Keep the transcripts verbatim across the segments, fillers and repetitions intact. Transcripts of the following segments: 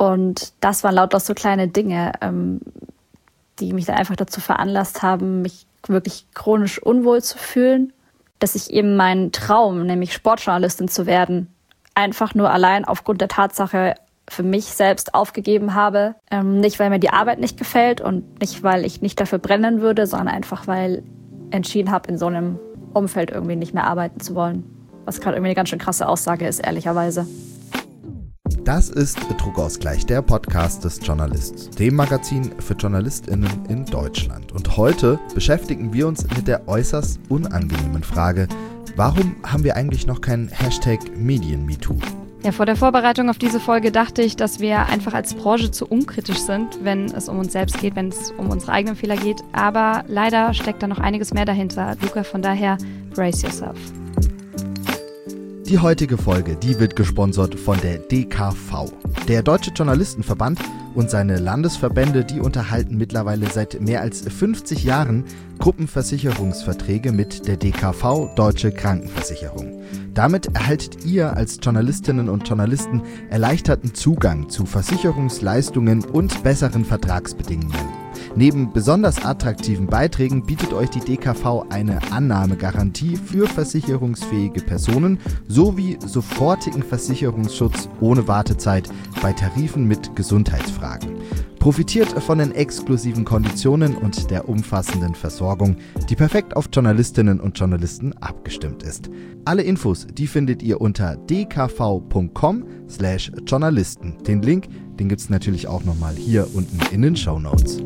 Und das waren lauter so kleine Dinge, ähm, die mich dann einfach dazu veranlasst haben, mich wirklich chronisch unwohl zu fühlen, dass ich eben meinen Traum, nämlich Sportjournalistin zu werden, einfach nur allein aufgrund der Tatsache für mich selbst aufgegeben habe. Ähm, nicht, weil mir die Arbeit nicht gefällt und nicht, weil ich nicht dafür brennen würde, sondern einfach, weil ich entschieden habe, in so einem Umfeld irgendwie nicht mehr arbeiten zu wollen. Was gerade irgendwie eine ganz schön krasse Aussage ist, ehrlicherweise. Das ist Druckausgleich, der Podcast des Journalist, dem Magazin für JournalistInnen in Deutschland. Und heute beschäftigen wir uns mit der äußerst unangenehmen Frage, warum haben wir eigentlich noch keinen Hashtag MedienMeToo? Ja, vor der Vorbereitung auf diese Folge dachte ich, dass wir einfach als Branche zu unkritisch sind, wenn es um uns selbst geht, wenn es um unsere eigenen Fehler geht. Aber leider steckt da noch einiges mehr dahinter. Luca, von daher, brace yourself. Die heutige Folge, die wird gesponsert von der D K V. Der Deutsche Journalistenverband und seine Landesverbände, die unterhalten mittlerweile seit mehr als fünfzig Jahren Gruppenversicherungsverträge mit der D K V Deutsche Krankenversicherung. Damit erhaltet ihr als Journalistinnen und Journalisten erleichterten Zugang zu Versicherungsleistungen und besseren Vertragsbedingungen. Neben besonders attraktiven Beiträgen bietet euch die D K V eine Annahmegarantie für versicherungsfähige Personen sowie sofortigen Versicherungsschutz ohne Wartezeit bei Tarifen mit Gesundheitsfragen. Profitiert von den exklusiven Konditionen und der umfassenden Versorgung, die perfekt auf Journalistinnen und Journalisten abgestimmt ist. Alle Infos, die findet ihr unter d k v punkt com slash journalisten. Den Link, den gibt es natürlich auch nochmal hier unten in den Shownotes.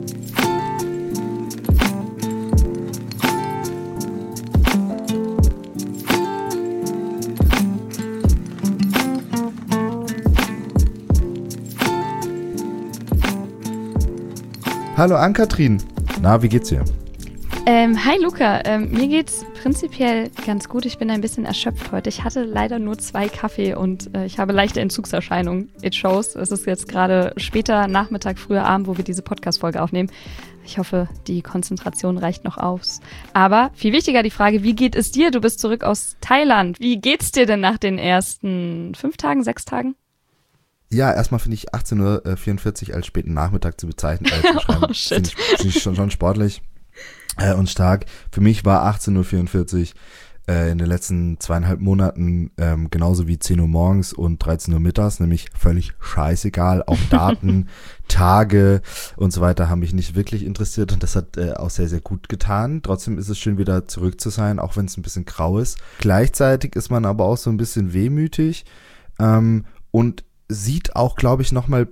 Hallo Ann-Kathrin, na, wie geht's dir? Ähm, hi Luca, ähm, mir geht's prinzipiell ganz gut. Ich bin ein bisschen erschöpft heute. Ich hatte leider nur zwei Kaffee und äh, ich habe leichte Entzugserscheinungen. It shows. Es ist jetzt gerade später Nachmittag, früher Abend, wo wir diese Podcast-Folge aufnehmen. Ich hoffe, die Konzentration reicht noch aus. Aber viel wichtiger die Frage, wie geht es dir? Du bist zurück aus Thailand. Wie geht's dir denn nach den ersten fünf Tagen, sechs Tagen? Ja, erstmal finde ich achtzehn Uhr vierundvierzig als späten Nachmittag zu bezeichnen. Äh, zu schreiben, oh shit. Finde ich, find ich schon, schon sportlich äh, und stark. Für mich war achtzehn Uhr vierundvierzig äh, in den letzten zweieinhalb Monaten ähm, genauso wie zehn Uhr morgens und dreizehn Uhr mittags, nämlich völlig scheißegal. Auch Daten, Tage und so weiter haben mich nicht wirklich interessiert und das hat äh, auch sehr, sehr gut getan. Trotzdem ist es schön, wieder zurück zu sein, auch wenn es ein bisschen grau ist. Gleichzeitig ist man aber auch so ein bisschen wehmütig ähm, und sieht auch, glaube ich, nochmal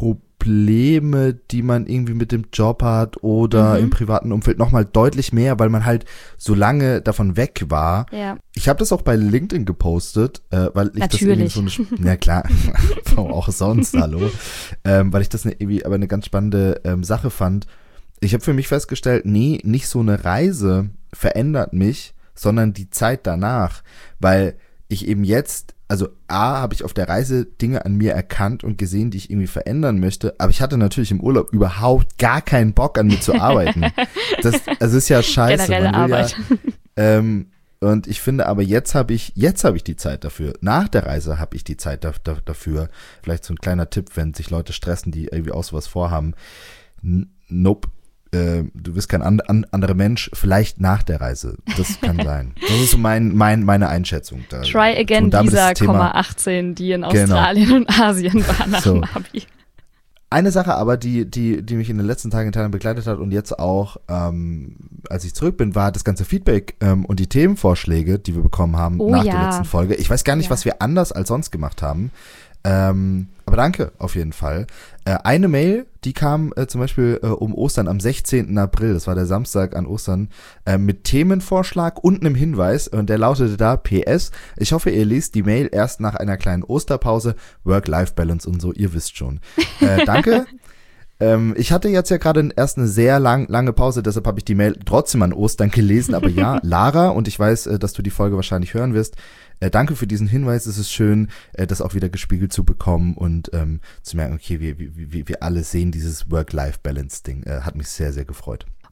Probleme, die man irgendwie mit dem Job hat oder mhm. im privaten Umfeld nochmal deutlich mehr, weil man halt so lange davon weg war. Ja. Ich habe das auch bei LinkedIn gepostet, äh, weil ich Natürlich. das irgendwie so eine, na klar, auch sonst, hallo, ähm, weil ich das eine, irgendwie aber eine ganz spannende ähm, Sache fand. Ich habe für mich festgestellt, nee, nicht so eine Reise verändert mich, sondern die Zeit danach, weil ich eben jetzt, also A, habe ich auf der Reise Dinge an mir erkannt und gesehen, die ich irgendwie verändern möchte, aber ich hatte natürlich im Urlaub überhaupt gar keinen Bock an mir zu arbeiten. Das, das ist ja scheiße. Generelle Man will Arbeit. Ja, ähm, und ich finde aber, jetzt habe ich, jetzt habe ich die Zeit dafür. Nach der Reise habe ich die Zeit da, da, dafür. Vielleicht so ein kleiner Tipp, wenn sich Leute stressen, die irgendwie auch sowas vorhaben. N- nope. Du bist kein an, an, anderer Mensch, vielleicht nach der Reise. Das kann sein. Das ist so mein, mein, meine Einschätzung. Da. Try again dieser Komma achtzehn, die in Australien genau. und Asien war nach so. dem Abi. Eine Sache aber, die, die, die mich in den letzten Tagen in Thailand begleitet hat und jetzt auch, ähm, als ich zurück bin, war das ganze Feedback ähm, und die Themenvorschläge, die wir bekommen haben oh, nach ja. der letzten Folge. Ich weiß gar nicht, ja. was wir anders als sonst gemacht haben. Ähm, aber danke auf jeden Fall. Äh, eine Mail, die kam äh, zum Beispiel äh, um Ostern am sechzehnten April, das war der Samstag an Ostern, äh, mit Themenvorschlag und einem Hinweis und der lautete da P S. Ich hoffe, ihr lest die Mail erst nach einer kleinen Osterpause, Work-Life-Balance und so, ihr wisst schon. Äh, danke. ähm, ich hatte jetzt ja gerade erst eine sehr lang, lange Pause, deshalb habe ich die Mail trotzdem an Ostern gelesen, aber ja, Lara, und ich weiß, äh, dass du die Folge wahrscheinlich hören wirst, Äh, danke für diesen Hinweis, es ist schön, äh, das auch wieder gespiegelt zu bekommen und ähm, zu merken, okay, wir, wir, wir, wir alle sehen dieses Work-Life-Balance-Ding. Äh, hat mich sehr, sehr gefreut.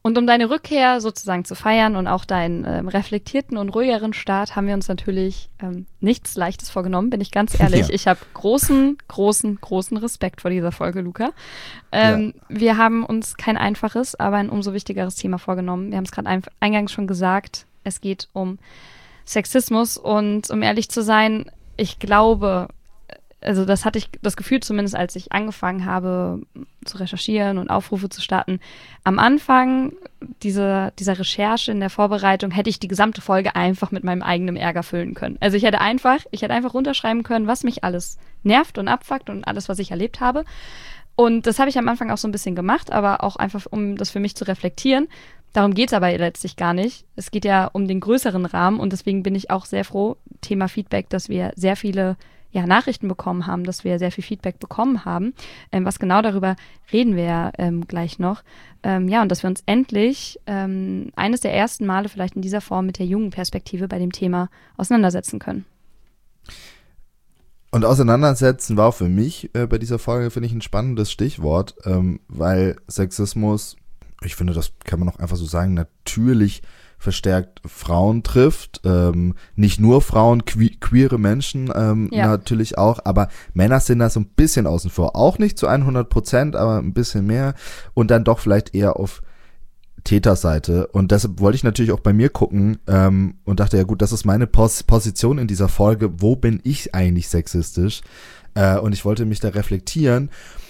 Und um deine Rückkehr sozusagen zu feiern und auch deinen ähm, reflektierten und ruhigeren Start haben wir uns natürlich ähm, nichts Leichtes vorgenommen, bin ich ganz ehrlich. Ja. Ich habe großen, großen, großen Respekt vor dieser Folge, Luca. Ähm, ja. Wir haben uns kein einfaches, aber ein umso wichtigeres Thema vorgenommen. Wir haben es gerade ein, eingangs schon gesagt, es geht um Sexismus und um ehrlich zu sein, ich glaube, also das hatte ich das Gefühl zumindest, als ich angefangen habe zu recherchieren und Aufrufe zu starten. Am Anfang dieser, dieser Recherche in der Vorbereitung hätte ich die gesamte Folge einfach mit meinem eigenen Ärger füllen können. Also ich hätte einfach, ich hätte einfach runterschreiben können, was mich alles nervt und abfuckt und alles, was ich erlebt habe. Und das habe ich am Anfang auch so ein bisschen gemacht, aber auch einfach, um das für mich zu reflektieren. Darum geht es aber letztlich gar nicht. Es geht ja um den größeren Rahmen und deswegen bin ich auch sehr froh, Thema Feedback, dass wir sehr viele ja, Nachrichten bekommen haben, dass wir sehr viel Feedback bekommen haben. Ähm, was genau darüber reden wir ja ähm, gleich noch. Ähm, ja, und dass wir uns endlich ähm, eines der ersten Male vielleicht in dieser Form mit der jungen Perspektive bei dem Thema auseinandersetzen können. Und auseinandersetzen war auch für mich äh, bei dieser Folge, finde ich, ein spannendes Stichwort, ähm, weil Sexismus, ich finde, das kann man auch einfach so sagen, natürlich verstärkt Frauen trifft, ähm, nicht nur Frauen, que- queere Menschen ähm, ja. natürlich auch, aber Männer sind da so ein bisschen außen vor, auch nicht zu hundert Prozent, aber ein bisschen mehr und dann doch vielleicht eher auf Täterseite und deshalb wollte ich natürlich auch bei mir gucken ähm, und dachte, ja gut, das ist meine Pos- Position in dieser Folge, wo bin ich eigentlich sexistisch äh, und ich wollte mich da reflektieren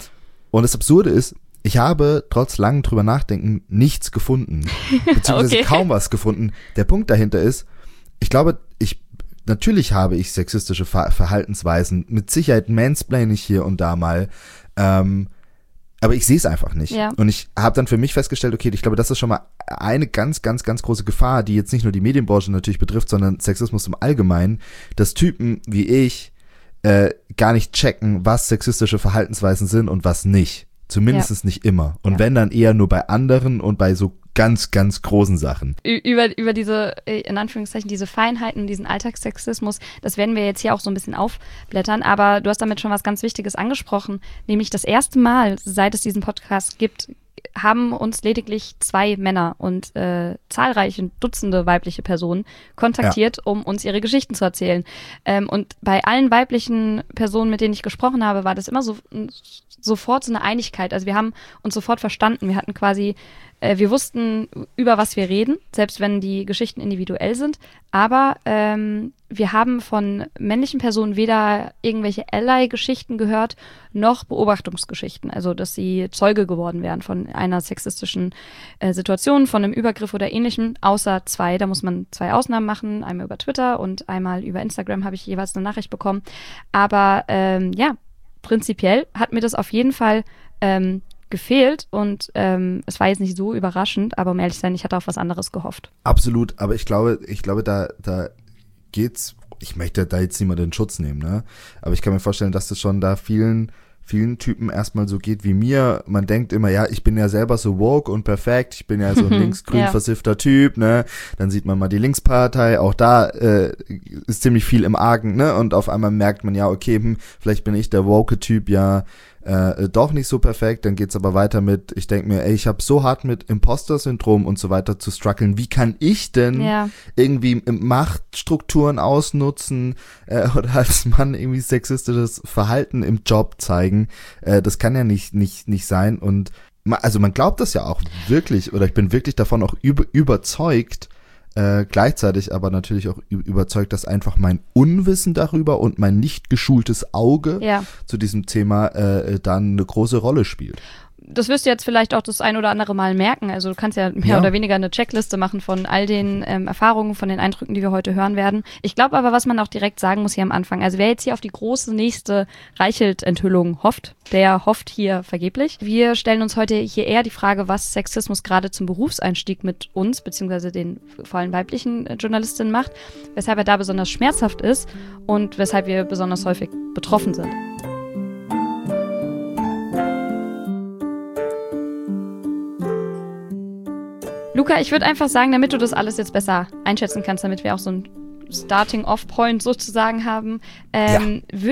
und das Absurde ist, ich habe trotz langem drüber nachdenken nichts gefunden, beziehungsweise okay. kaum was gefunden. Der Punkt dahinter ist, ich glaube, ich natürlich habe ich sexistische Ver- Verhaltensweisen, mit Sicherheit mansplaine ich hier und da mal, ähm, aber ich sehe es einfach nicht. Ja. Und ich habe dann für mich festgestellt, okay, ich glaube, das ist schon mal eine ganz, ganz, ganz große Gefahr, die jetzt nicht nur die Medienbranche natürlich betrifft, sondern Sexismus im Allgemeinen, dass Typen wie ich äh, gar nicht checken, was sexistische Verhaltensweisen sind und was nicht. Zumindest ja. nicht immer. Und ja. wenn, dann eher nur bei anderen und bei so ganz, ganz großen Sachen. Über, über diese, in Anführungszeichen, diese Feinheiten, diesen Alltagssexismus, das werden wir jetzt hier auch so ein bisschen aufblättern, aber du hast damit schon was ganz Wichtiges angesprochen, nämlich das erste Mal, seit es diesen Podcast gibt, haben uns lediglich zwei Männer und äh, zahlreiche Dutzende weibliche Personen kontaktiert, ja. um uns ihre Geschichten zu erzählen. Ähm, und bei allen weiblichen Personen, mit denen ich gesprochen habe, war das immer so sofort so eine Einigkeit. Also wir haben uns sofort verstanden. Wir hatten quasi, äh, wir wussten, über was wir reden, selbst wenn die Geschichten individuell sind. Aber ähm, wir haben von männlichen Personen weder irgendwelche Ally-Geschichten gehört, noch Beobachtungsgeschichten. Also, dass sie Zeuge geworden wären von einer sexistischen äh, Situation, von einem Übergriff oder Ähnlichem, außer zwei. Da muss man zwei Ausnahmen machen. Einmal über Twitter und einmal über Instagram habe ich jeweils eine Nachricht bekommen. Aber ähm, ja, prinzipiell hat mir das auf jeden Fall ähm, gefehlt und ähm, es war jetzt nicht so überraschend, aber um ehrlich zu sein, ich hatte auf was anderes gehofft. Absolut, aber ich glaube, ich glaube, da, da geht's, ich möchte da jetzt niemand in Schutz nehmen, ne? Aber ich kann mir vorstellen, dass das schon da vielen, vielen Typen erstmal so geht wie mir. Man denkt immer, ja, ich bin ja selber so woke und perfekt, ich bin ja so ein linksgrün ja. versiffter Typ, ne? Dann sieht man mal die Linkspartei, auch da äh, ist ziemlich viel im Argen, ne? Und auf einmal merkt man, ja, okay, hm, vielleicht bin ich der woke Typ, ja, Äh, doch nicht so perfekt, dann geht's aber weiter mit, ich denke mir, ey, ich habe so hart mit Imposter-Syndrom und so weiter zu strugglen, wie kann ich denn ja. irgendwie Machtstrukturen ausnutzen äh, oder als Mann irgendwie sexistisches Verhalten im Job zeigen, äh, das kann ja nicht nicht nicht sein und ma, also man glaubt das ja auch wirklich oder ich bin wirklich davon auch über, überzeugt, Äh, gleichzeitig aber natürlich auch überzeugt, dass einfach mein Unwissen darüber und mein nicht geschultes Auge ja. zu diesem Thema äh, dann eine große Rolle spielt. Das wirst du jetzt vielleicht auch das ein oder andere Mal merken. Also du kannst ja mehr ja. oder weniger eine Checkliste machen von all den ähm, Erfahrungen, von den Eindrücken, die wir heute hören werden. Ich glaube aber, was man auch direkt sagen muss hier am Anfang, also wer jetzt hier auf die große nächste Reichelt-Enthüllung hofft, der hofft hier vergeblich. Wir stellen uns heute hier eher die Frage, was Sexismus gerade zum Berufseinstieg mit uns, beziehungsweise den vor allem weiblichen Journalistinnen macht, weshalb er da besonders schmerzhaft ist und weshalb wir besonders häufig betroffen sind. Luca, ich würde einfach sagen, damit du das alles jetzt besser einschätzen kannst, damit wir auch so ein Starting-Off-Point sozusagen haben, ähm, ja. würde ich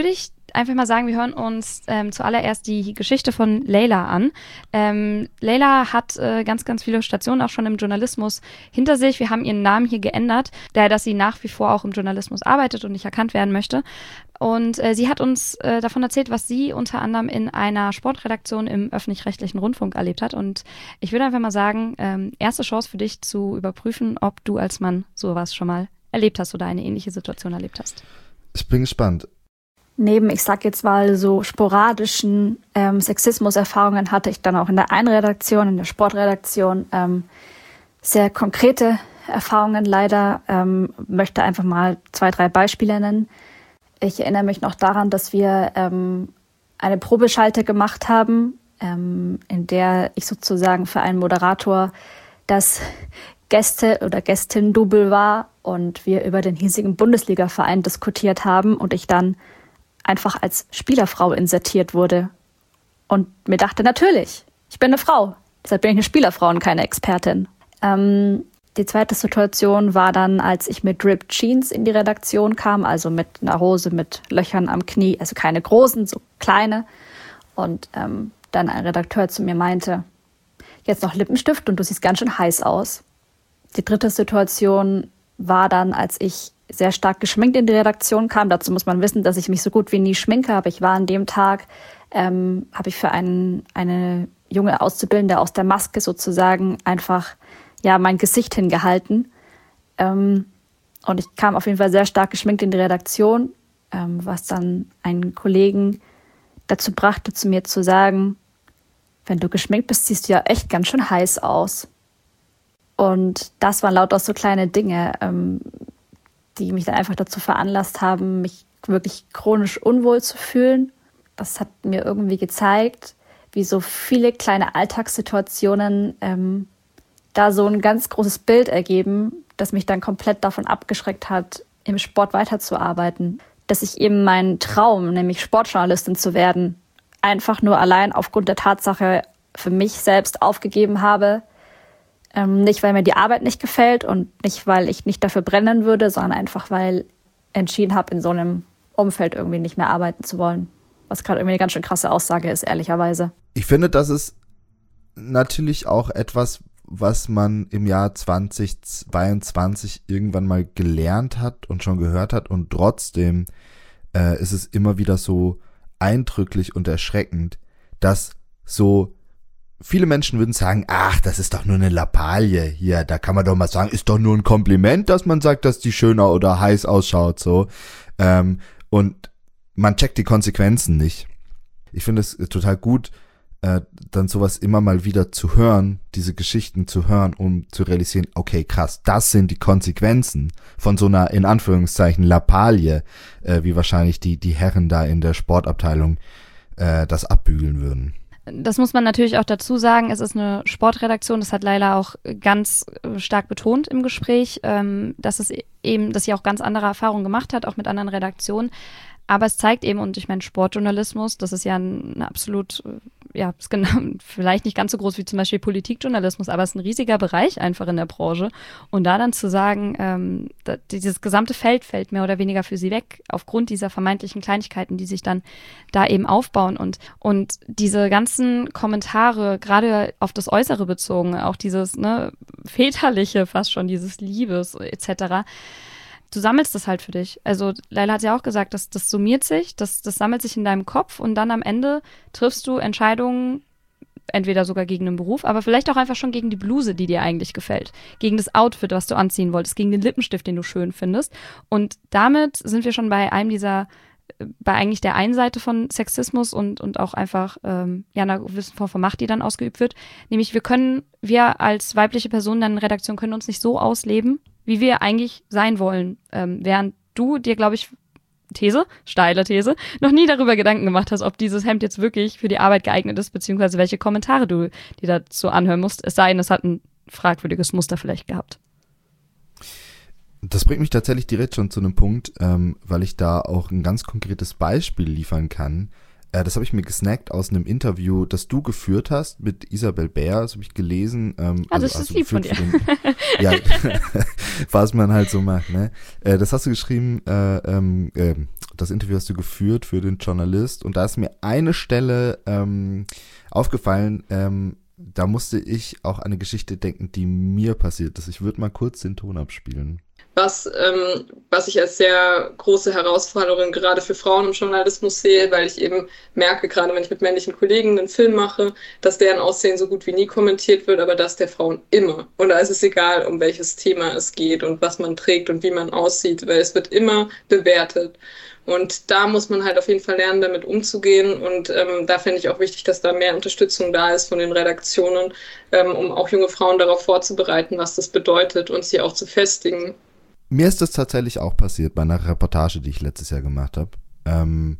einfach mal sagen, wir hören uns ähm, zuallererst die Geschichte von Leila an. Ähm, Leila hat äh, ganz, ganz viele Stationen auch schon im Journalismus hinter sich. Wir haben ihren Namen hier geändert, daher, dass sie nach wie vor auch im Journalismus arbeitet und nicht erkannt werden möchte. Und äh, sie hat uns äh, davon erzählt, was sie unter anderem in einer Sportredaktion im öffentlich-rechtlichen Rundfunk erlebt hat. Und ich würde einfach mal sagen, ähm, erste Chance für dich zu überprüfen, ob du als Mann sowas schon mal erlebt hast oder eine ähnliche Situation erlebt hast. Ich bin gespannt. Neben, ich sag jetzt mal, so sporadischen ähm, Sexismus-Erfahrungen hatte ich dann auch in der einen Redaktion, in der Sportredaktion, ähm, sehr konkrete Erfahrungen leider. Ähm, möchte einfach mal zwei, drei Beispiele nennen. Ich erinnere mich noch daran, dass wir ähm, eine Probeschalte gemacht haben, ähm, in der ich sozusagen für einen Moderator das Gäste- oder Gästin-Double war und wir über den hiesigen Bundesliga-Verein diskutiert haben und ich dann einfach als Spielerfrau insertiert wurde und mir dachte, natürlich, ich bin eine Frau, deshalb bin ich eine Spielerfrau und keine Expertin. Ähm, die zweite Situation war dann, als ich mit Ripped Jeans in die Redaktion kam, also mit einer Hose mit Löchern am Knie, also keine großen, so kleine. Und ähm, dann ein Redakteur zu mir meinte, jetzt noch Lippenstift und du siehst ganz schön heiß aus. Die dritte Situation war dann, als ich sehr stark geschminkt in die Redaktion kam. Dazu muss man wissen, dass ich mich so gut wie nie schminke, aber ich war an dem Tag, ähm, habe ich für einen, eine junge Auszubildende aus der Maske sozusagen einfach ja mein Gesicht hingehalten. Ähm, und ich kam auf jeden Fall sehr stark geschminkt in die Redaktion, ähm, was dann einen Kollegen dazu brachte, zu mir zu sagen, wenn du geschminkt bist, siehst du ja echt ganz schön heiß aus. Und das waren lauter so kleine Dinge, ähm, die mich dann einfach dazu veranlasst haben, mich wirklich chronisch unwohl zu fühlen. Das hat mir irgendwie gezeigt, wie so viele kleine Alltagssituationen ähm, da so ein ganz großes Bild ergeben, das mich dann komplett davon abgeschreckt hat, im Sport weiterzuarbeiten. Dass ich eben meinen Traum, nämlich Sportjournalistin zu werden, einfach nur allein aufgrund der Tatsache für mich selbst aufgegeben habe. Ähm, nicht, weil mir die Arbeit nicht gefällt und nicht, weil ich nicht dafür brennen würde, sondern einfach, weil ich entschieden habe, in so einem Umfeld irgendwie nicht mehr arbeiten zu wollen. Was gerade irgendwie eine ganz schön krasse Aussage ist, ehrlicherweise. Ich finde, das ist natürlich auch etwas, was man im Jahr zweitausendzweiundzwanzig irgendwann mal gelernt hat und schon gehört hat. Und trotzdem äh, ist es immer wieder so eindrücklich und erschreckend, dass so viele Menschen würden sagen, ach, das ist doch nur eine Lappalie hier, da kann man doch mal sagen, ist doch nur ein Kompliment, dass man sagt, dass die schöner oder heiß ausschaut, so. Ähm, und man checkt die Konsequenzen nicht. Ich finde es total gut, äh, dann sowas immer mal wieder zu hören, diese Geschichten zu hören, um zu realisieren, okay, krass, das sind die Konsequenzen von so einer, in Anführungszeichen, Lappalie, äh, wie wahrscheinlich die, die Herren da in der Sportabteilung äh, das abbügeln würden. Das muss man natürlich auch dazu sagen, es ist eine Sportredaktion, das hat Leila auch ganz stark betont im Gespräch, ähm, dass es eben, dass sie auch ganz andere Erfahrungen gemacht hat, auch mit anderen Redaktionen. Aber es zeigt eben, und ich meine, Sportjournalismus, das ist ja ein, ein absolut, ja, ist genau, vielleicht nicht ganz so groß wie zum Beispiel Politikjournalismus, aber es ist ein riesiger Bereich einfach in der Branche. Und da dann zu sagen, ähm, da, dieses gesamte Feld fällt mehr oder weniger für sie weg, aufgrund dieser vermeintlichen Kleinigkeiten, die sich dann da eben aufbauen. Und, und diese ganzen Kommentare, gerade auf das Äußere bezogen, auch dieses ne, väterliche fast schon, dieses Liebes et cetera, du sammelst das halt für dich. Also Leila hat ja auch gesagt, dass das summiert sich, das, das sammelt sich in deinem Kopf und dann am Ende triffst du Entscheidungen, entweder sogar gegen den Beruf, aber vielleicht auch einfach schon gegen die Bluse, die dir eigentlich gefällt, gegen das Outfit, was du anziehen wolltest, gegen den Lippenstift, den du schön findest. Und damit sind wir schon bei einem dieser, bei eigentlich der einen Seite von Sexismus und, und auch einfach ähm, ja, einer gewissen Form von Macht, die dann ausgeübt wird. Nämlich wir können, wir als weibliche Personen dann in der Redaktion können uns nicht so ausleben, wie wir eigentlich sein wollen, ähm, während du dir, glaube ich, These, steile These, noch nie darüber Gedanken gemacht hast, ob dieses Hemd jetzt wirklich für die Arbeit geeignet ist, beziehungsweise welche Kommentare du dir dazu anhören musst, es sei denn, es hat ein fragwürdiges Muster vielleicht gehabt. Das bringt mich tatsächlich direkt schon zu einem Punkt, ähm, weil ich da auch ein ganz konkretes Beispiel liefern kann. Äh, das habe ich mir gesnackt aus einem Interview, das du geführt hast mit Isabel Bär, das habe ich gelesen. Ähm, also, also das ist lieb von dir. Den, ja, was man halt so macht, ne? Äh, das hast du geschrieben, äh, ähm, äh, das Interview hast du geführt für den Journalist und da ist mir eine Stelle ähm, aufgefallen, ähm, da musste ich auch an eine Geschichte denken, die mir passiert ist. Ich würde mal kurz den Ton abspielen. Was, ähm, was ich als sehr große Herausforderung gerade für Frauen im Journalismus sehe, weil ich eben merke, gerade wenn ich mit männlichen Kollegen einen Film mache, dass deren Aussehen so gut wie nie kommentiert wird, aber das der Frauen immer. Und da ist es egal, um welches Thema es geht und was man trägt und wie man aussieht, weil es wird immer bewertet. Und da muss man halt auf jeden Fall lernen, damit umzugehen. Und ähm, da finde ich auch wichtig, dass da mehr Unterstützung da ist von den Redaktionen, ähm, um auch junge Frauen darauf vorzubereiten, was das bedeutet und sie auch zu festigen. Mir ist das tatsächlich auch passiert bei einer Reportage, die ich letztes Jahr gemacht habe. Ähm,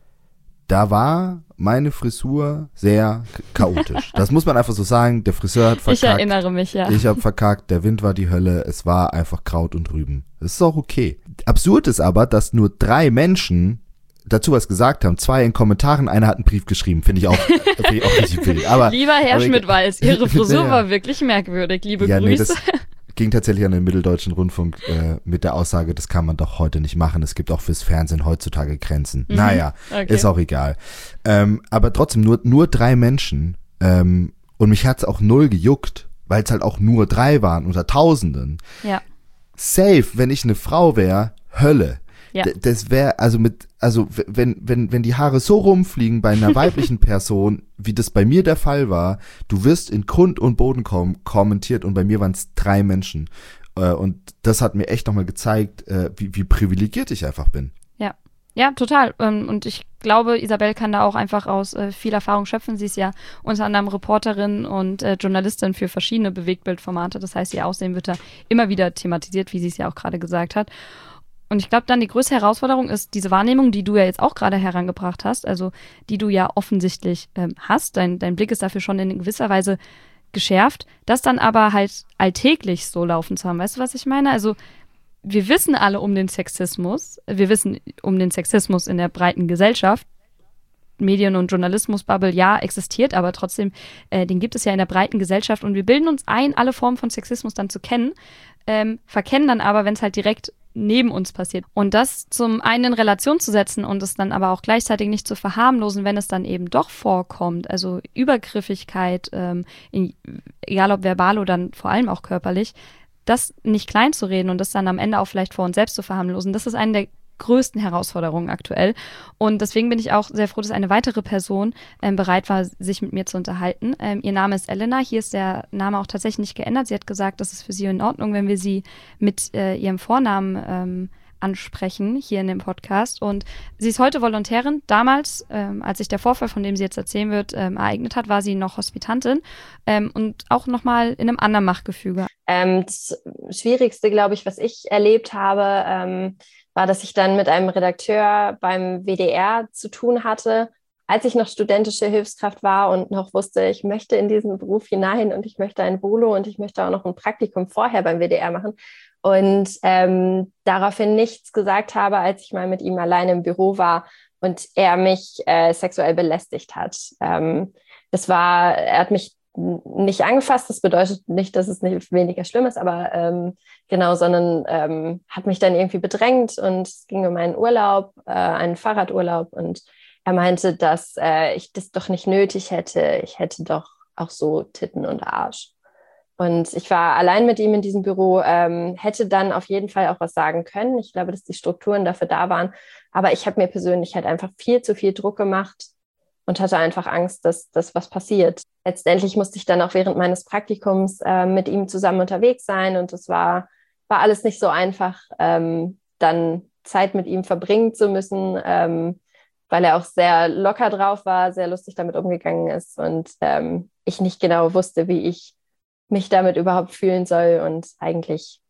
da war meine Frisur sehr chaotisch. Das muss man einfach so sagen. Der Friseur hat verkackt. Ich erinnere mich, ja. Ich habe verkackt, der Wind war die Hölle. Es war einfach Kraut und Rüben. Das ist auch okay. Absurd ist aber, dass nur drei Menschen dazu was gesagt haben. Zwei in Kommentaren, einer hat einen Brief geschrieben. Finde ich auch, find ich auch richtig wild. Aber, Lieber Herr aber Schmidt-Walz, Ihre Frisur ja. war wirklich merkwürdig. Liebe ja, Grüße. Nee, das ging tatsächlich an den Mitteldeutschen Rundfunk äh, mit der Aussage, das kann man doch heute nicht machen. Es gibt auch fürs Fernsehen heutzutage Grenzen. Mhm. Naja, okay. Ist auch egal. Ähm, aber trotzdem nur, nur drei Menschen. Ähm, und mich hat's auch null gejuckt, weil es halt auch nur drei waren unter Tausenden. Ja. Safe, wenn ich eine Frau wäre, Hölle. Ja. D- das wäre, also mit, also wenn, wenn, wenn die Haare so rumfliegen bei einer weiblichen Person, wie das bei mir der Fall war, du wirst in Grund und Boden kom- kommentiert und bei mir waren es drei Menschen. Äh, und das hat mir echt nochmal gezeigt, äh, wie, wie privilegiert ich einfach bin. Ja. Ja, total. Und ich glaube, Isabel kann da auch einfach aus äh, viel Erfahrung schöpfen. Sie ist ja unter anderem Reporterin und äh, Journalistin für verschiedene Bewegtbildformate. Das heißt, ihr Aussehen wird da immer wieder thematisiert, wie sie es ja auch gerade gesagt hat. Und ich glaube dann, die größte Herausforderung ist diese Wahrnehmung, die du ja jetzt auch gerade herangebracht hast, also die du ja offensichtlich ähm, hast. Dein, dein Blick ist dafür schon in gewisser Weise geschärft, das dann aber halt alltäglich so laufen zu haben. Weißt du, was ich meine? Also wir wissen alle um den Sexismus, wir wissen um den Sexismus in der breiten Gesellschaft. Medien- und Journalismus-Bubble, ja, existiert, aber trotzdem, äh, den gibt es ja in der breiten Gesellschaft und wir bilden uns ein, alle Formen von Sexismus dann zu kennen, ähm, verkennen dann aber, wenn es halt direkt neben uns passiert. Und das zum einen in Relation zu setzen und es dann aber auch gleichzeitig nicht zu verharmlosen, wenn es dann eben doch vorkommt, also Übergriffigkeit, ähm, in, egal ob verbal oder dann vor allem auch körperlich, das nicht klein zu reden und das dann am Ende auch vielleicht vor uns selbst zu verharmlosen, das ist eine der größten Herausforderungen aktuell. Und deswegen bin ich auch sehr froh, dass eine weitere Person ähm, bereit war, sich mit mir zu unterhalten. Ähm, ihr Name ist Elena. Hier ist der Name auch tatsächlich nicht geändert. Sie hat gesagt, das ist für sie in Ordnung, wenn wir sie mit äh, ihrem Vornamen ähm, ansprechen hier in dem Podcast. Und sie ist heute Volontärin. Damals, ähm, als sich der Vorfall, von dem sie jetzt erzählen wird, ähm, ereignet hat, war sie noch Hospitantin ähm, und auch nochmal in einem anderen Machtgefüge. Ähm, das Schwierigste, glaube ich, was ich erlebt habe, ähm, war, dass ich dann mit einem Redakteur beim W D R zu tun hatte, als ich noch studentische Hilfskraft war und noch wusste, ich möchte in diesen Beruf hinein und ich möchte ein Volo und ich möchte auch noch ein Praktikum vorher beim W D R machen und ähm, daraufhin nichts gesagt habe, als ich mal mit ihm alleine im Büro war und er mich äh, sexuell belästigt hat. Ähm, das war, er hat mich nicht angefasst, das bedeutet nicht, dass es nicht weniger schlimm ist, aber ähm, genau, sondern ähm, hat mich dann irgendwie bedrängt und es ging um einen Urlaub, äh, einen Fahrradurlaub und er meinte, dass äh, ich das doch nicht nötig hätte, ich hätte doch auch so Titten und Arsch. Und ich war allein mit ihm in diesem Büro, ähm, hätte dann auf jeden Fall auch was sagen können. Ich glaube, dass die Strukturen dafür da waren, aber ich habe mir persönlich halt einfach viel zu viel Druck gemacht und hatte einfach Angst, dass, dass was passiert. Letztendlich musste ich dann auch während meines Praktikums äh, mit ihm zusammen unterwegs sein und es war, war alles nicht so einfach, ähm, dann Zeit mit ihm verbringen zu müssen, ähm, weil er auch sehr locker drauf war, sehr lustig damit umgegangen ist und ähm, ich nicht genau wusste, wie ich mich damit überhaupt fühlen soll und eigentlich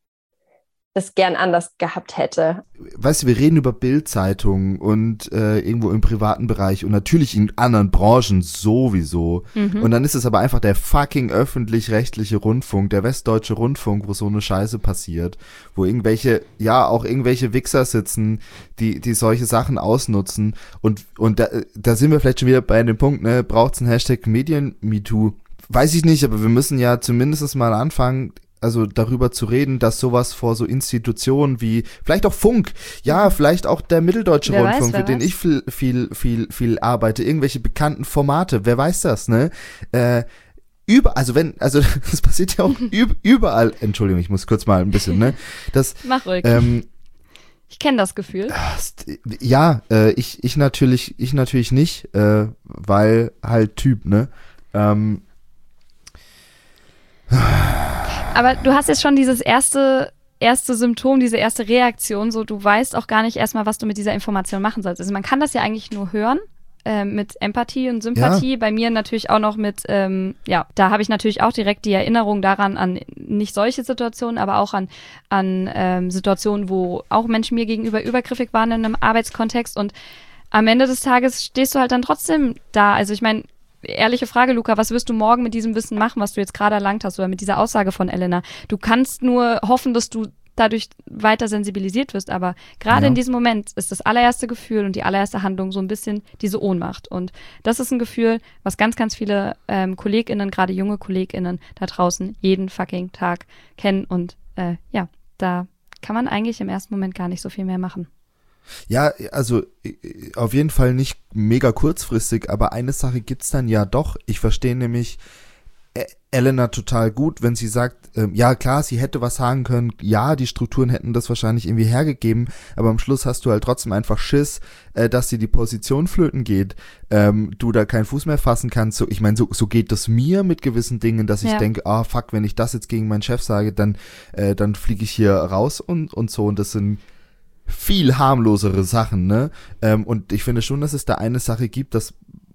das gern anders gehabt hätte. Weißt du, wir reden über Bild-Zeitungen und äh, irgendwo im privaten Bereich und natürlich in anderen Branchen sowieso. Mhm. Und dann ist es aber einfach der fucking öffentlich-rechtliche Rundfunk, der Westdeutsche Rundfunk, wo so eine Scheiße passiert, wo irgendwelche, ja, auch irgendwelche Wichser sitzen, die die solche Sachen ausnutzen. Und und da, da sind wir vielleicht schon wieder bei dem Punkt, ne, braucht's einen Hashtag Medien-MeToo? Weiß ich nicht, aber wir müssen ja zumindest mal anfangen, also darüber zu reden, dass sowas vor so Institutionen wie, vielleicht auch Funk, ja, vielleicht auch der Mitteldeutsche Wer Rundfunk, weiß, für den weiß. ich viel, viel, viel, viel arbeite, irgendwelche bekannten Formate, wer weiß das, ne? Äh, über, also wenn, also das passiert ja auch üb, überall, Entschuldigung, ich muss kurz mal ein bisschen, ne? Das, Mach ruhig. ähm, Ich kenne das Gefühl. ja, äh, ich, ich natürlich, ich natürlich nicht, äh, weil halt Typ, ne? Ähm, Aber du hast jetzt schon dieses erste, erste Symptom, diese erste Reaktion, so du weißt auch gar nicht erstmal, was du mit dieser Information machen sollst. Also man kann das ja eigentlich nur hören, äh, mit Empathie und Sympathie. Ja. Bei mir natürlich auch noch mit, ähm, ja, da habe ich natürlich auch direkt die Erinnerung daran, an nicht solche Situationen, aber auch an, an ähm, Situationen, wo auch Menschen mir gegenüber übergriffig waren in einem Arbeitskontext. Und am Ende des Tages stehst du halt dann trotzdem da. Also ich meine, ehrliche Frage, Luca, was wirst du morgen mit diesem Wissen machen, was du jetzt gerade erlangt hast oder mit dieser Aussage von Elena? Du kannst nur hoffen, dass du dadurch weiter sensibilisiert wirst, aber gerade ja. in diesem Moment ist das allererste Gefühl und die allererste Handlung so ein bisschen diese Ohnmacht. Und das ist ein Gefühl, was ganz, ganz viele ähm, KollegInnen, gerade junge KollegInnen da draußen jeden fucking Tag kennen und äh, ja, da kann man eigentlich im ersten Moment gar nicht so viel mehr machen. Ja, also auf jeden Fall nicht mega kurzfristig, aber eine Sache gibt's dann ja doch. Ich verstehe nämlich Elena total gut, wenn sie sagt, ähm, ja klar, sie hätte was sagen können, ja, die Strukturen hätten das wahrscheinlich irgendwie hergegeben, aber am Schluss hast du halt trotzdem einfach Schiss, äh, dass dir die Position flöten geht, ähm, du da keinen Fuß mehr fassen kannst. So, ich meine, so, so geht das mir mit gewissen Dingen, dass ich ja. denke, ah fuck, wenn ich das jetzt gegen meinen Chef sage, dann, äh, dann fliege ich hier raus und, und so, und das sind viel harmlosere Sachen, ne? Ähm, und ich finde schon, dass es da eine Sache gibt, dass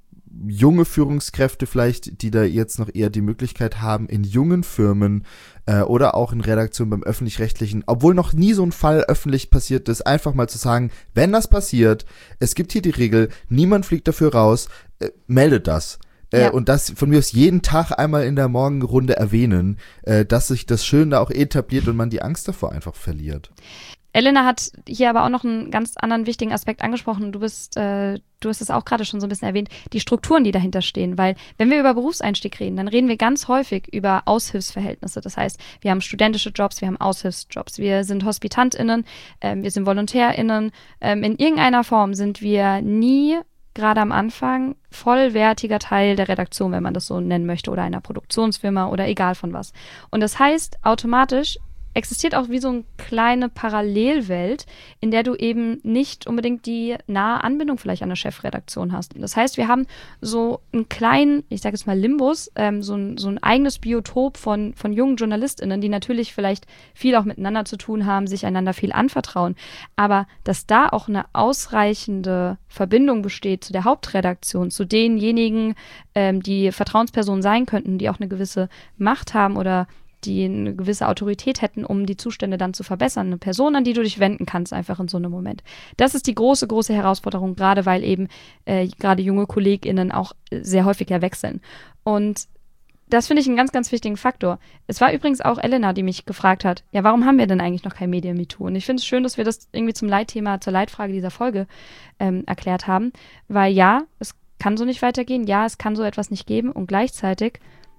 junge Führungskräfte vielleicht, die da jetzt noch eher die Möglichkeit haben, in jungen Firmen äh, oder auch in Redaktionen beim Öffentlich-Rechtlichen, obwohl noch nie so ein Fall öffentlich passiert ist, einfach mal zu sagen, wenn das passiert, es gibt hier die Regel, niemand fliegt dafür raus, äh, meldet das. Äh, ja. Und das von mir aus jeden Tag einmal in der Morgenrunde erwähnen, äh, dass sich das schön da auch etabliert und man die Angst davor einfach verliert. Elena hat hier aber auch noch einen ganz anderen wichtigen Aspekt angesprochen. Du bist, äh, du hast es auch gerade schon so ein bisschen erwähnt, die Strukturen, die dahinter stehen. Weil wenn wir über Berufseinstieg reden, dann reden wir ganz häufig über Aushilfsverhältnisse. Das heißt, wir haben studentische Jobs, wir haben Aushilfsjobs, wir sind HospitantInnen, äh, wir sind VolontärInnen. Ähm, in irgendeiner Form sind wir nie, gerade am Anfang, vollwertiger Teil der Redaktion, wenn man das so nennen möchte, oder einer Produktionsfirma oder egal von was. Und das heißt, automatisch existiert auch wie so eine kleine Parallelwelt, in der du eben nicht unbedingt die nahe Anbindung vielleicht an eine Chefredaktion hast. Das heißt, wir haben so einen kleinen, ich sage jetzt mal Limbus, ähm, so, ein, so ein eigenes Biotop von, von jungen JournalistInnen, die natürlich vielleicht viel auch miteinander zu tun haben, sich einander viel anvertrauen. Aber dass da auch eine ausreichende Verbindung besteht zu der Hauptredaktion, zu denjenigen, ähm, die Vertrauenspersonen sein könnten, die auch eine gewisse Macht haben oder die eine gewisse Autorität hätten, um die Zustände dann zu verbessern. Eine Person, an die du dich wenden kannst, einfach in so einem Moment. Das ist die große, große Herausforderung, gerade weil eben äh, gerade junge KollegInnen auch sehr häufig ja wechseln. Und das finde ich einen ganz, ganz wichtigen Faktor. Es war übrigens auch Elena, die mich gefragt hat, ja, warum haben wir denn eigentlich noch kein Medien-MeToo? Und ich finde es schön, dass wir das irgendwie zum Leitthema, zur Leitfrage dieser Folge ähm, erklärt haben, weil ja, es kann so nicht weitergehen, ja, es kann so etwas nicht geben und gleichzeitig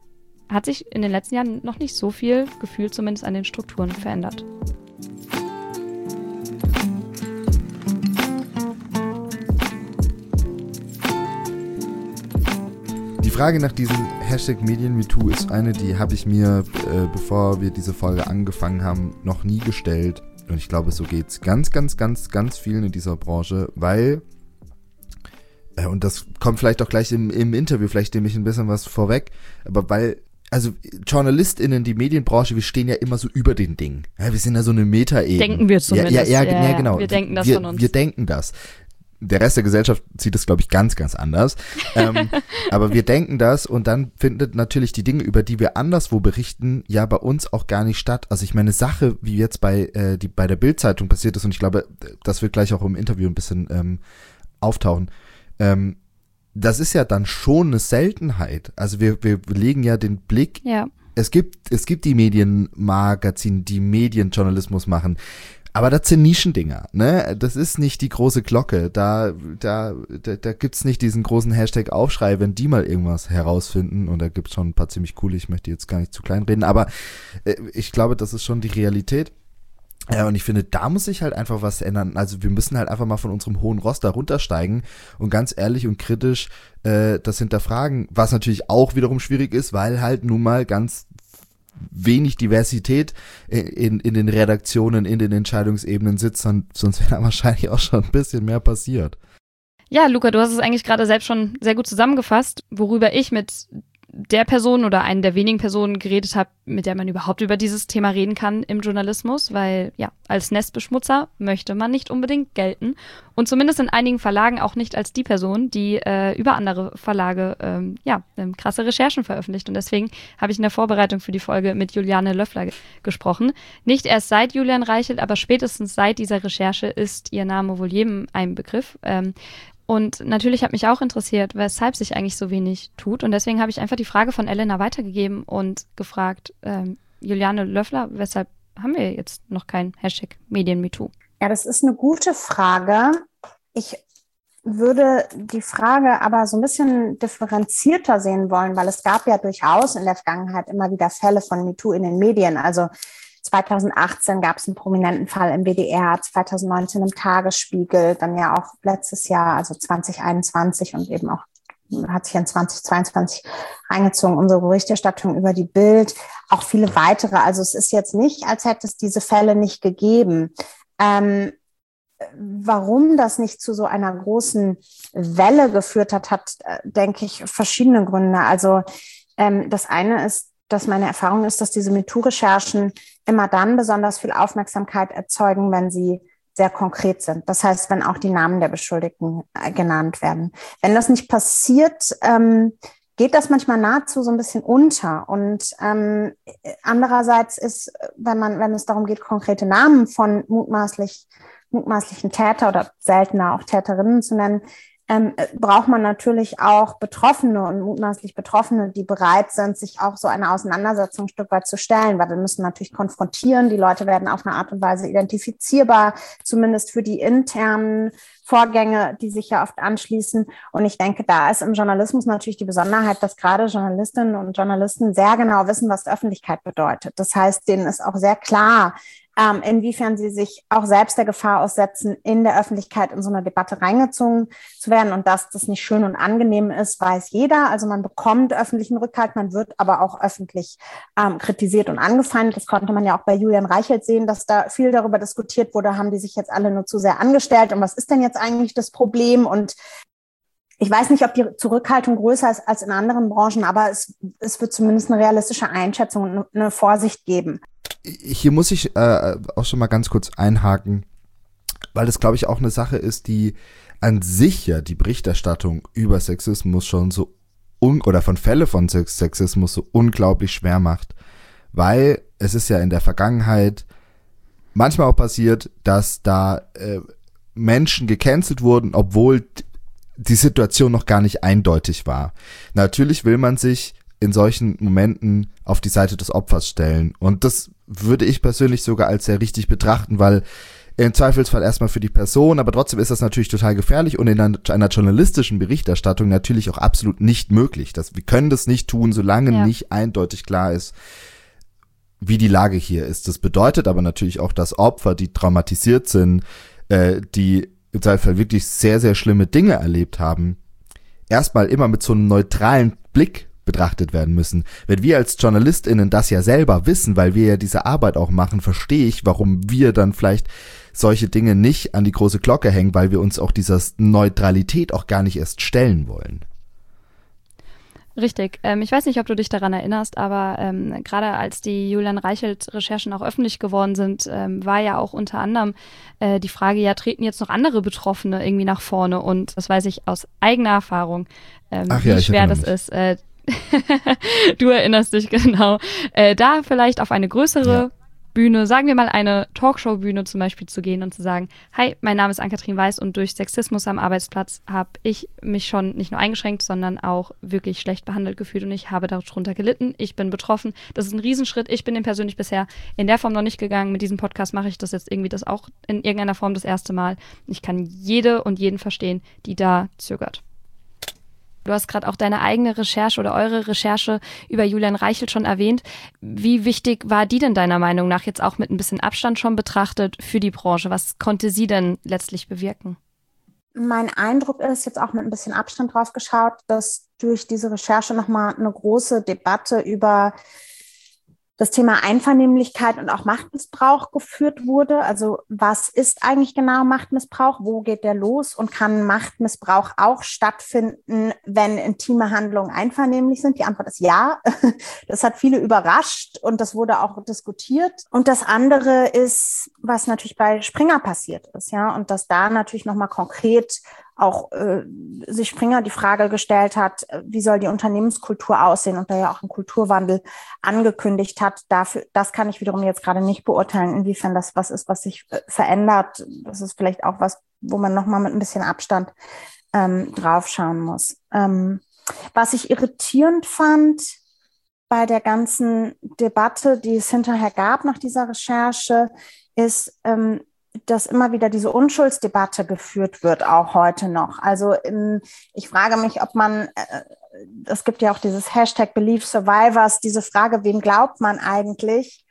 hat sich in den letzten Jahren noch nicht so viel gefühlt, zumindest an den Strukturen, verändert. Die Frage nach diesem Hashtag MedienMeToo ist eine, die habe ich mir, äh, bevor wir diese Folge angefangen haben, noch nie gestellt. Und ich glaube, so geht's ganz, ganz, ganz, ganz vielen in dieser Branche, weil, äh, und das kommt vielleicht auch gleich im, im Interview, vielleicht nehme ich ein bisschen was vorweg, aber weil, also JournalistInnen, die Medienbranche, wir stehen ja immer so über den Dingen. Ja, wir sind ja so eine Meta-Ebene. Denken wir zumindest. Ja, ja, ja, ja, ja, genau. Wir denken das wir, von uns. Wir denken das. Der Rest der Gesellschaft sieht das, glaube ich, ganz, ganz anders. ähm, aber wir denken das und dann findet natürlich die Dinge, über die wir anderswo berichten, ja bei uns auch gar nicht statt. Also ich meine, Sache, wie jetzt bei, äh, die, bei der Bild-Zeitung passiert ist, und ich glaube, das wird gleich auch im Interview ein bisschen ähm, auftauchen, ähm, das ist ja dann schon eine Seltenheit. Also wir, wir legen ja den Blick, ja. es gibt, es gibt die Medienmagazine, die Medienjournalismus machen, Aber das sind Nischendinger, ne? Das ist nicht die große Glocke. Da, da, da, da gibt's nicht diesen großen Hashtag-Aufschrei, wenn die mal irgendwas herausfinden. Und da gibt's schon ein paar ziemlich coole, ich möchte jetzt gar nicht zu klein reden, aber äh, ich glaube, das ist schon die Realität. Ja, und ich finde, da muss sich halt einfach was ändern. Also wir müssen halt einfach mal von unserem hohen Ross da runtersteigen und ganz ehrlich und kritisch äh, das hinterfragen, was natürlich auch wiederum schwierig ist, weil halt nun mal ganz wenig Diversität in, in den Redaktionen, in den Entscheidungsebenen sitzt, sonst wäre da wahrscheinlich auch schon ein bisschen mehr passiert. Ja, Luca, du hast es eigentlich gerade selbst schon sehr gut zusammengefasst, worüber ich mit der Person oder einen der wenigen Personen geredet habe, mit der man überhaupt über dieses Thema reden kann im Journalismus, weil ja, als Nestbeschmutzer möchte man nicht unbedingt gelten und zumindest in einigen Verlagen auch nicht als die Person, die äh, über andere Verlage ähm, ja, ähm, krasse Recherchen veröffentlicht. Und deswegen habe ich in der Vorbereitung für die Folge mit Juliane Löffler ge- gesprochen. Nicht erst seit Julian Reichelt, aber spätestens seit dieser Recherche ist ihr Name wohl jedem ein Begriff. Ähm, Und natürlich hat mich auch interessiert, weshalb sich eigentlich so wenig tut. Und deswegen habe ich einfach die Frage von Elena weitergegeben und gefragt, ähm, Juliane Löffler, weshalb haben wir jetzt noch kein Hashtag MedienMeToo? Ja, das ist eine gute Frage. Ich würde die Frage aber so ein bisschen differenzierter sehen wollen, weil es gab ja durchaus in der Vergangenheit immer wieder Fälle von MeToo in den Medien. Also zweitausendachtzehn gab es einen prominenten Fall im W D R, zweitausendneunzehn im Tagesspiegel, dann ja auch letztes Jahr, also zwanzig einundzwanzig und eben auch hat sich in zwanzig zweiundzwanzig reingezogen, unsere Berichterstattung über die Bild, auch viele weitere. Also es ist jetzt nicht, als hätte es diese Fälle nicht gegeben. Ähm, warum das nicht zu so einer großen Welle geführt hat, hat, denke ich, verschiedene Gründe. Also ähm, das eine ist, dass meine Erfahrung ist, dass diese MeToo-Recherchen immer dann besonders viel Aufmerksamkeit erzeugen, wenn sie sehr konkret sind. Das heißt, wenn auch die Namen der Beschuldigten äh, genannt werden. Wenn das nicht passiert, ähm, geht das manchmal nahezu so ein bisschen unter. Und ähm, andererseits ist, wenn man, wenn es darum geht, konkrete Namen von mutmaßlich, mutmaßlichen Täter oder seltener auch Täterinnen zu nennen, Ähm, braucht man natürlich auch Betroffene und mutmaßlich Betroffene, die bereit sind, sich auch so eine Auseinandersetzung ein Stück weit zu stellen, weil wir müssen natürlich konfrontieren. Die Leute werden auf eine Art und Weise identifizierbar, zumindest für die internen Vorgänge, die sich ja oft anschließen. Und ich denke, da ist im Journalismus natürlich die Besonderheit, dass gerade Journalistinnen und Journalisten sehr genau wissen, was Öffentlichkeit bedeutet. Das heißt, denen ist auch sehr klar, Ähm, inwiefern sie sich auch selbst der Gefahr aussetzen, in der Öffentlichkeit in so eine Debatte reingezogen zu werden. Und dass das nicht schön und angenehm ist, weiß jeder. Also man bekommt öffentlichen Rückhalt, man wird aber auch öffentlich ähm, kritisiert und angefeindet. Das konnte man ja auch bei Julian Reichelt sehen, dass da viel darüber diskutiert wurde, haben die sich jetzt alle nur zu sehr angestellt und was ist denn jetzt eigentlich das Problem? Und ich weiß nicht, ob die Zurückhaltung größer ist als in anderen Branchen, aber es, es wird zumindest eine realistische Einschätzung und eine Vorsicht geben. Hier muss ich äh, auch schon mal ganz kurz einhaken, weil das, glaube ich, auch eine Sache ist, die an sich ja die Berichterstattung über Sexismus schon so un- oder von Fälle von Sexismus so unglaublich schwer macht, weil es ist ja in der Vergangenheit manchmal auch passiert, dass da äh, Menschen gecancelt wurden, obwohl die Situation noch gar nicht eindeutig war. Natürlich will man sich in solchen Momenten auf die Seite des Opfers stellen. Und das würde ich persönlich sogar als sehr richtig betrachten, weil im Zweifelsfall erstmal für die Person, aber trotzdem ist das natürlich total gefährlich und in einer journalistischen Berichterstattung natürlich auch absolut nicht möglich. Das, wir können das nicht tun, solange ja. nicht eindeutig klar ist, wie die Lage hier ist. Das bedeutet aber natürlich auch, dass Opfer, die traumatisiert sind, äh, die im Zweifelsfall wirklich sehr, sehr schlimme Dinge erlebt haben, erstmal immer mit so einem neutralen Blick betrachtet werden müssen. Wenn wir als JournalistInnen das ja selber wissen, weil wir ja diese Arbeit auch machen, verstehe ich, warum wir dann vielleicht solche Dinge nicht an die große Glocke hängen, weil wir uns auch dieser Neutralität auch gar nicht erst stellen wollen. Richtig. Ähm, ich weiß nicht, ob du dich daran erinnerst, aber ähm, gerade als die Julian Reichelt-Recherchen auch öffentlich geworden sind, ähm, war ja auch unter anderem äh, die Frage, ja, treten jetzt noch andere Betroffene irgendwie nach vorne? Und das weiß ich aus eigener Erfahrung, ähm, Ach wie ja, schwer das ist. Äh, du erinnerst dich genau. Äh, da vielleicht auf eine größere ja. Bühne, sagen wir mal eine Talkshow-Bühne zum Beispiel zu gehen und zu sagen, hi, mein Name ist Ann-Kathrin Weiß und durch Sexismus am Arbeitsplatz habe ich mich schon nicht nur eingeschränkt, sondern auch wirklich schlecht behandelt gefühlt und ich habe darunter gelitten, ich bin betroffen. Das ist ein Riesenschritt, ich bin den persönlich bisher in der Form noch nicht gegangen. Mit diesem Podcast mache ich das jetzt irgendwie das auch in irgendeiner Form das erste Mal. Ich kann jede und jeden verstehen, die da zögert. Du hast gerade auch deine eigene Recherche oder eure Recherche über Julian Reichelt schon erwähnt. Wie wichtig war die denn deiner Meinung nach jetzt auch mit ein bisschen Abstand schon betrachtet für die Branche? Was konnte sie denn letztlich bewirken? Mein Eindruck ist, jetzt auch mit ein bisschen Abstand drauf geschaut, dass durch diese Recherche nochmal eine große Debatte über das Thema Einvernehmlichkeit und auch Machtmissbrauch geführt wurde. Also was ist eigentlich genau Machtmissbrauch? Wo geht der los? Und kann Machtmissbrauch auch stattfinden, wenn intime Handlungen einvernehmlich sind? Die Antwort ist ja. Das hat viele überrascht und das wurde auch diskutiert. Und das andere ist, was natürlich bei Springer passiert ist, ja, und dass da natürlich nochmal konkret auch äh, sich Springer die Frage gestellt hat, wie soll die Unternehmenskultur aussehen und da ja auch einen Kulturwandel angekündigt hat. Dafür, das kann ich wiederum jetzt gerade nicht beurteilen, inwiefern das was ist, was sich äh, verändert. Das ist vielleicht auch was, wo man nochmal mit ein bisschen Abstand ähm, draufschauen muss. Ähm, was ich irritierend fand bei der ganzen Debatte, die es hinterher gab nach dieser Recherche, ist, ähm, dass immer wieder diese Unschuldsdebatte geführt wird, auch heute noch. Also ich frage mich, ob man, es gibt ja auch dieses Hashtag Believe Survivors, diese Frage, wem glaubt man eigentlich?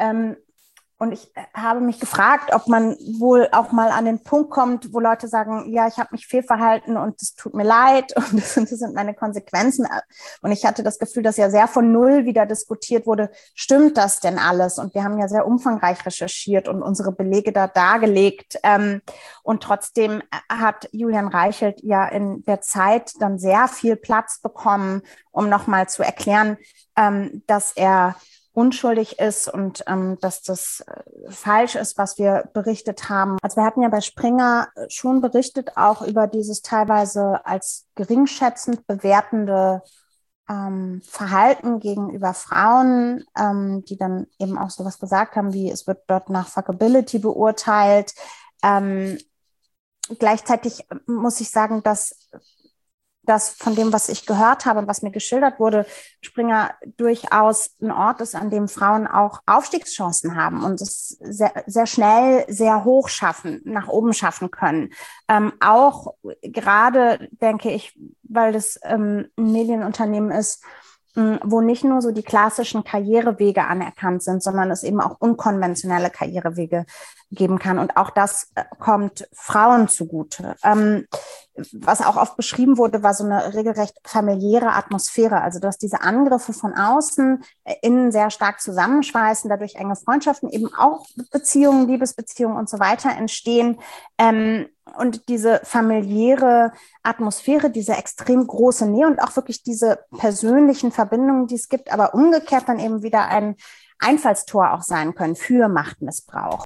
Und ich habe mich gefragt, ob man wohl auch mal an den Punkt kommt, wo Leute sagen, ja, ich habe mich fehlverhalten und es tut mir leid und das sind, das sind meine Konsequenzen. Und ich hatte das Gefühl, dass ja sehr von Null wieder diskutiert wurde, stimmt das denn alles? Und wir haben ja sehr umfangreich recherchiert und unsere Belege da dargelegt. Und trotzdem hat Julian Reichelt ja in der Zeit dann sehr viel Platz bekommen, um nochmal zu erklären, dass er unschuldig ist und ähm, dass das äh, falsch ist, was wir berichtet haben. Also wir hatten ja bei Springer schon berichtet, auch über dieses teilweise als geringschätzend bewertende ähm, Verhalten gegenüber Frauen, ähm, die dann eben auch sowas gesagt haben, wie es wird dort nach Fuckability beurteilt. Ähm, gleichzeitig muss ich sagen, dass dass von dem, was ich gehört habe und was mir geschildert wurde, Springer durchaus ein Ort ist, an dem Frauen auch Aufstiegschancen haben und es sehr, sehr schnell, sehr hoch schaffen, nach oben schaffen können. Ähm, auch gerade, denke ich, weil das ähm, ein Medienunternehmen ist, wo nicht nur so die klassischen Karrierewege anerkannt sind, sondern es eben auch unkonventionelle Karrierewege geben kann. Und auch das kommt Frauen zugute. Ähm, was auch oft beschrieben wurde, war so eine regelrecht familiäre Atmosphäre. Also dass diese Angriffe von außen innen sehr stark zusammenschweißen, dadurch enge Freundschaften, eben auch Beziehungen, Liebesbeziehungen und so weiter entstehen. Ähm, und diese familiäre Atmosphäre, diese extrem große Nähe und auch wirklich diese persönlichen Verbindungen, die es gibt, aber umgekehrt dann eben wieder ein Einfallstor auch sein können für Machtmissbrauch.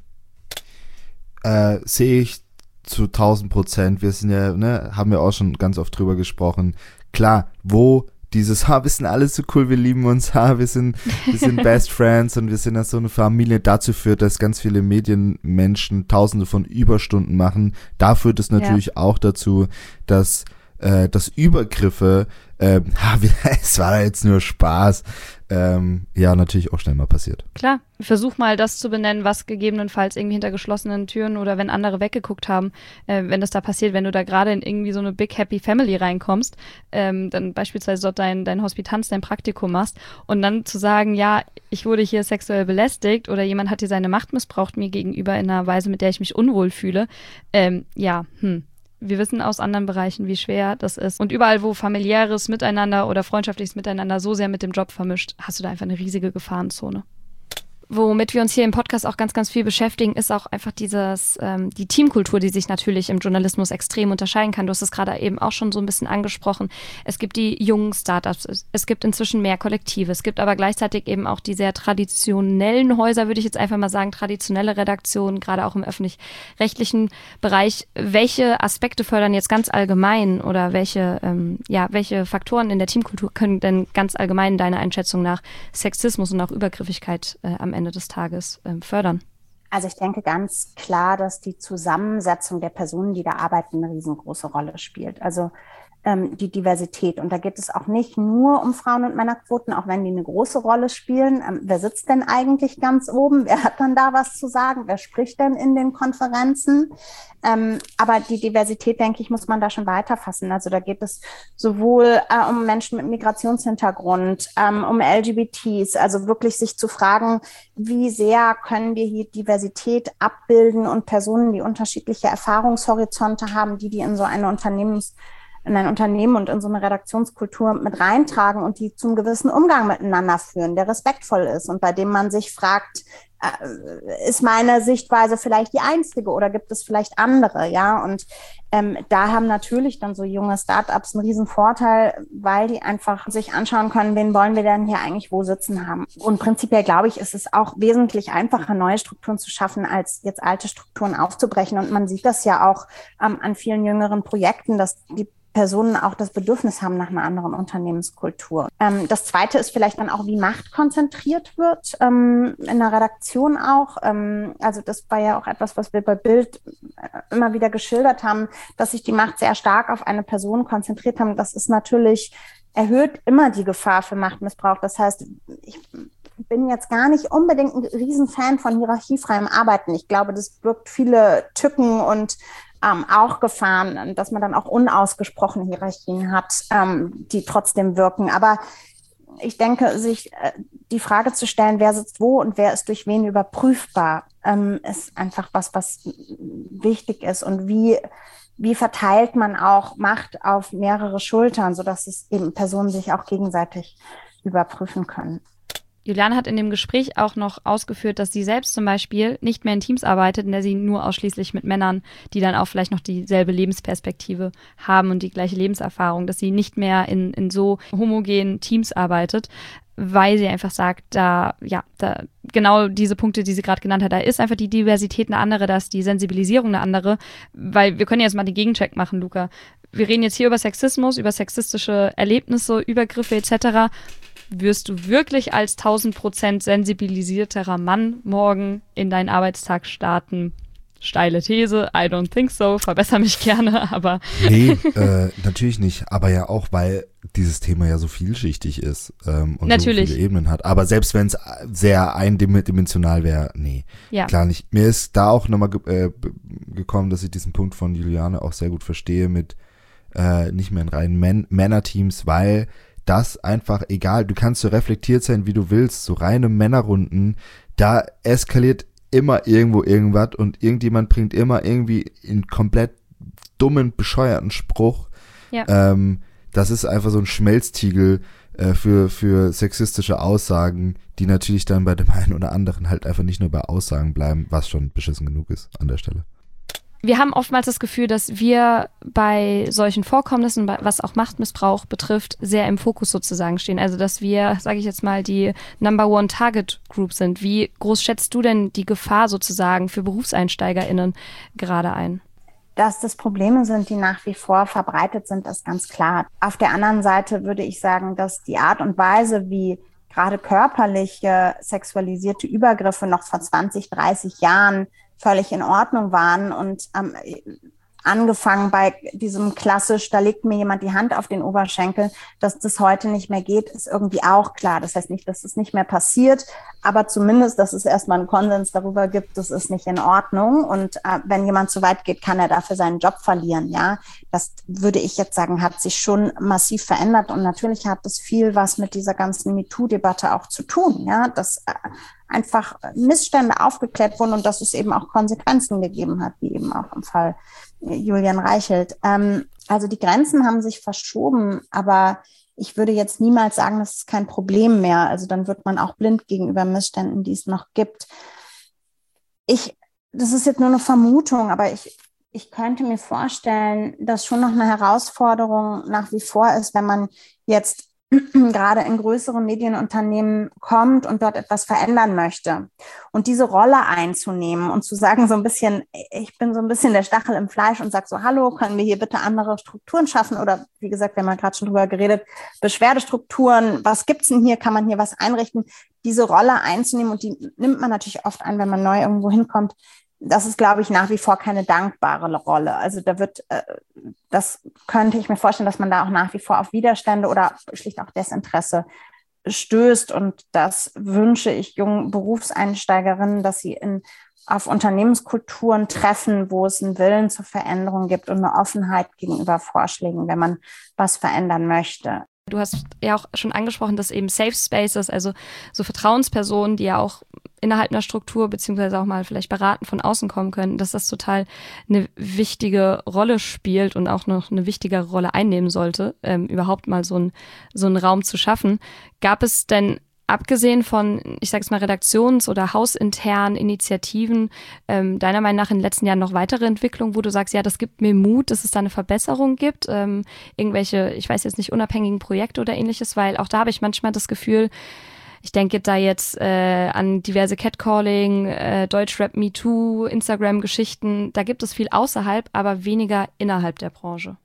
Äh, sehe ich zu tausend Prozent. Wir sind ja, ne, haben ja auch schon ganz oft drüber gesprochen. Klar, wo dieses, ha, wir sind alle so cool, wir lieben uns, ha, wir sind, wir sind Best Friends und wir sind ja so eine Familie, dazu führt, dass ganz viele Medienmenschen tausende von Überstunden machen. Da führt es natürlich ja. auch dazu, dass, äh, dass Übergriffe, äh, ha, es war jetzt nur Spaß, ähm, ja, natürlich auch schnell mal passiert. Klar, versuch mal das zu benennen, was gegebenenfalls irgendwie hinter geschlossenen Türen oder wenn andere weggeguckt haben, äh, wenn das da passiert, wenn du da gerade in irgendwie so eine Big Happy Family reinkommst, ähm, dann beispielsweise dort dein, dein Hospitanz, dein Praktikum machst und dann zu sagen, ja, ich wurde hier sexuell belästigt oder jemand hat hier seine Macht missbraucht mir gegenüber in einer Weise, mit der ich mich unwohl fühle, ähm, ja, hm. Wir wissen aus anderen Bereichen, wie schwer das ist. Und überall, wo familiäres Miteinander oder freundschaftliches Miteinander so sehr mit dem Job vermischt, hast du da einfach eine riesige Gefahrenzone. Womit wir uns hier im Podcast auch ganz, ganz viel beschäftigen, ist auch einfach dieses, ähm, die Teamkultur, die sich natürlich im Journalismus extrem unterscheiden kann. Du hast es gerade eben auch schon so ein bisschen angesprochen. Es gibt die jungen Startups, es gibt inzwischen mehr Kollektive, es gibt aber gleichzeitig eben auch die sehr traditionellen Häuser, würde ich jetzt einfach mal sagen, traditionelle Redaktionen, gerade auch im öffentlich-rechtlichen Bereich. Welche Aspekte fördern jetzt ganz allgemein oder welche, ähm, ja, welche Faktoren in der Teamkultur können denn ganz allgemein deiner Einschätzung nach Sexismus und auch Übergriffigkeit äh, am Ende des Tages ähm, fördern? Also ich denke ganz klar, dass die Zusammensetzung der Personen, die da arbeiten, eine riesengroße Rolle spielt. Also ähm, die Diversität. Und da geht es auch nicht nur um Frauen- und Männerquoten, auch wenn die eine große Rolle spielen. Ähm, wer sitzt denn eigentlich ganz oben? Wer hat dann da was zu sagen? Wer spricht denn in den Konferenzen? Ähm, aber die Diversität, denke ich, muss man da schon weiterfassen. Also da geht es sowohl äh, um Menschen mit Migrationshintergrund, ähm, um L G B Ts, also wirklich sich zu fragen, wie sehr können wir hier Diversität abbilden und Personen, die unterschiedliche Erfahrungshorizonte haben, die die in so eine Unternehmens in ein Unternehmen und in so eine Redaktionskultur mit reintragen und die zum gewissen Umgang miteinander führen, der respektvoll ist und bei dem man sich fragt, äh, ist meine Sichtweise vielleicht die einzige oder gibt es vielleicht andere, ja? Und ähm, da haben natürlich dann so junge Startups einen riesen Vorteil, weil die einfach sich anschauen können, wen wollen wir denn hier eigentlich wo sitzen haben. Und prinzipiell, glaube ich, ist es auch wesentlich einfacher, neue Strukturen zu schaffen, als jetzt alte Strukturen aufzubrechen. Und man sieht das ja auch ähm, an vielen jüngeren Projekten, dass die Personen auch das Bedürfnis haben nach einer anderen Unternehmenskultur. Ähm, das Zweite ist vielleicht dann auch, wie Macht konzentriert wird, ähm, in der Redaktion auch. Ähm, also das war ja auch etwas, was wir bei Bild immer wieder geschildert haben, dass sich die Macht sehr stark auf eine Person konzentriert haben. Das ist natürlich, erhöht immer die Gefahr für Machtmissbrauch. Das heißt, ich bin jetzt gar nicht unbedingt ein Riesenfan von hierarchiefreiem Arbeiten. Ich glaube, das birgt viele Tücken und Ähm, auch Gefahren, dass man dann auch unausgesprochene Hierarchien hat, ähm, die trotzdem wirken. Aber ich denke, sich äh, die Frage zu stellen, wer sitzt wo und wer ist durch wen überprüfbar, ähm, ist einfach was, was wichtig ist. Und wie, wie verteilt man auch Macht auf mehrere Schultern, sodass es eben Personen sich auch gegenseitig überprüfen können. Juliane hat in dem Gespräch auch noch ausgeführt, dass sie selbst zum Beispiel nicht mehr in Teams arbeitet, in der sie nur ausschließlich mit Männern, die dann auch vielleicht noch dieselbe Lebensperspektive haben und die gleiche Lebenserfahrung, dass sie nicht mehr in, in so homogenen Teams arbeitet, weil sie einfach sagt, da, ja, da, genau diese Punkte, die sie gerade genannt hat, da ist einfach die Diversität eine andere, da ist die Sensibilisierung eine andere, weil wir können jetzt mal den Gegencheck machen, Luca. Wir reden jetzt hier über Sexismus, über sexistische Erlebnisse, Übergriffe et cetera. Wirst du wirklich als tausend Prozent sensibilisierterer Mann morgen in deinen Arbeitstag starten? Steile These, I don't think so, verbessere mich gerne, aber... Nee, äh, natürlich nicht, aber ja auch, weil dieses Thema ja so vielschichtig ist ähm, und natürlich. so viele Ebenen hat. Aber selbst wenn es sehr eindimensional wäre, nee, ja. Klar nicht. Mir ist da auch nochmal ge- äh, gekommen, dass ich diesen Punkt von Juliane auch sehr gut verstehe mit äh, nicht mehr in reinen Män- Männerteams, weil das einfach, egal, du kannst so reflektiert sein, wie du willst, so reine Männerrunden, da eskaliert immer irgendwo irgendwas und irgendjemand bringt immer irgendwie einen komplett dummen, bescheuerten Spruch. Ja. Ähm, das ist einfach so ein Schmelztiegel äh, für, für sexistische Aussagen, die natürlich dann bei dem einen oder anderen halt einfach nicht nur bei Aussagen bleiben, was schon beschissen genug ist an der Stelle. Wir haben oftmals das Gefühl, dass wir bei solchen Vorkommnissen, was auch Machtmissbrauch betrifft, sehr im Fokus sozusagen stehen. Also dass wir, sage ich jetzt mal, die Number One Target Group sind. Wie groß schätzt du denn die Gefahr sozusagen für BerufseinsteigerInnen gerade ein? Dass das Probleme sind, die nach wie vor verbreitet sind, ist ganz klar. Auf der anderen Seite würde ich sagen, dass die Art und Weise, wie gerade körperliche sexualisierte Übergriffe noch vor zwanzig, dreißig Jahren völlig in Ordnung waren und ähm, angefangen bei diesem klassisch, da legt mir jemand die Hand auf den Oberschenkel, dass das heute nicht mehr geht, ist irgendwie auch klar. Das heißt nicht, dass es nicht mehr passiert, aber zumindest, dass es erstmal einen Konsens darüber gibt, das ist nicht in Ordnung. Und äh, wenn jemand zu weit geht, kann er dafür seinen Job verlieren. Ja, das würde ich jetzt sagen, hat sich schon massiv verändert. Und natürlich hat das viel was mit dieser ganzen MeToo-Debatte auch zu tun. Ja, dass äh, einfach Missstände aufgeklärt wurden und dass es eben auch Konsequenzen gegeben hat, wie eben auch im Fall Julian Reichelt. Ähm, also die Grenzen haben sich verschoben, aber ich würde jetzt niemals sagen, das ist kein Problem mehr. Also dann wird man auch blind gegenüber Missständen, die es noch gibt. Ich, das ist jetzt nur eine Vermutung, aber ich, ich könnte mir vorstellen, dass schon noch eine Herausforderung nach wie vor ist, wenn man jetzt gerade in größeren Medienunternehmen kommt und dort etwas verändern möchte. Und diese Rolle einzunehmen und zu sagen, so ein bisschen, ich bin so ein bisschen der Stachel im Fleisch und sage so, hallo, können wir hier bitte andere Strukturen schaffen? Oder wie gesagt, wir haben ja gerade schon drüber geredet, Beschwerdestrukturen, was gibt's denn hier? Kann man hier was einrichten? Diese Rolle einzunehmen, und die nimmt man natürlich oft ein, wenn man neu irgendwo hinkommt. Das ist, glaube ich, nach wie vor keine dankbare Rolle. Also da wird, äh, das könnte ich mir vorstellen, dass man da auch nach wie vor auf Widerstände oder schlicht auch Desinteresse stößt. Und das wünsche ich jungen Berufseinsteigerinnen, dass sie in, auf Unternehmenskulturen treffen, wo es einen Willen zur Veränderung gibt und eine Offenheit gegenüber Vorschlägen, wenn man was verändern möchte. Du hast ja auch schon angesprochen, dass eben Safe Spaces, also so Vertrauenspersonen, die ja auch innerhalb einer Struktur beziehungsweise auch mal vielleicht beraten von außen kommen können, dass das total eine wichtige Rolle spielt und auch noch eine wichtigere Rolle einnehmen sollte, ähm, überhaupt mal so, ein, so einen Raum zu schaffen. Gab es denn abgesehen von, ich sage es mal, redaktions- oder hausinternen Initiativen, ähm, deiner Meinung nach in den letzten Jahren noch weitere Entwicklungen, wo du sagst, ja, das gibt mir Mut, dass es da eine Verbesserung gibt, ähm, irgendwelche, ich weiß jetzt nicht, unabhängigen Projekte oder ähnliches, weil auch da habe ich manchmal das Gefühl, ich denke da jetzt äh, an diverse Catcalling, äh, Deutschrap, MeToo, Instagram-Geschichten, da gibt es viel außerhalb, aber weniger innerhalb der Branche.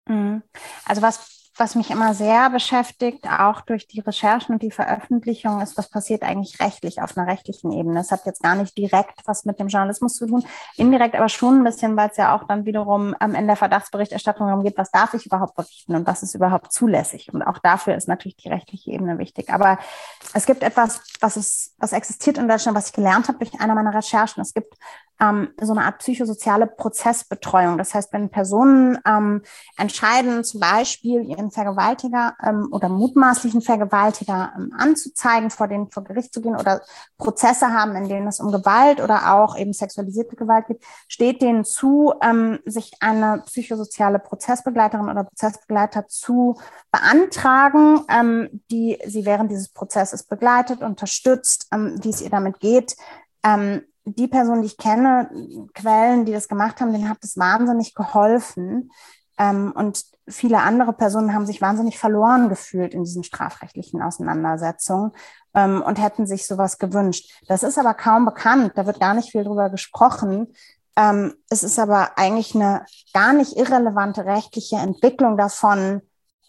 Also was Was mich immer sehr beschäftigt, auch durch die Recherchen und die Veröffentlichung, ist, was passiert eigentlich rechtlich auf einer rechtlichen Ebene. Das hat jetzt gar nicht direkt was mit dem Journalismus zu tun, indirekt aber schon ein bisschen, weil es ja auch dann wiederum ähm, in der Verdachtsberichterstattung darum geht, was darf ich überhaupt berichten und was ist überhaupt zulässig. Und auch dafür ist natürlich die rechtliche Ebene wichtig. Aber es gibt etwas, was, ist, was existiert in Deutschland, was ich gelernt habe durch eine meiner Recherchen. Es gibt ähm, so eine Art psychosoziale Prozessbetreuung. Das heißt, wenn Personen ähm, entscheiden, zum Beispiel ihren Vergewaltiger ähm, oder mutmaßlichen Vergewaltiger ähm, anzuzeigen, vor denen vor Gericht zu gehen oder Prozesse haben, in denen es um Gewalt oder auch eben sexualisierte Gewalt geht, steht denen zu, ähm, sich eine psychosoziale Prozessbegleiterin oder Prozessbegleiter zu beantragen, ähm, die sie während dieses Prozesses begleitet, unterstützt, ähm, wie es ihr damit geht. Ähm, die Personen, die ich kenne, Quellen, die das gemacht haben, denen hat es wahnsinnig geholfen. Ähm, und viele andere Personen haben sich wahnsinnig verloren gefühlt in diesen strafrechtlichen Auseinandersetzungen ähm, und hätten sich sowas gewünscht. Das ist aber kaum bekannt, da wird gar nicht viel drüber gesprochen. Ähm, es ist aber eigentlich eine gar nicht irrelevante rechtliche Entwicklung davon,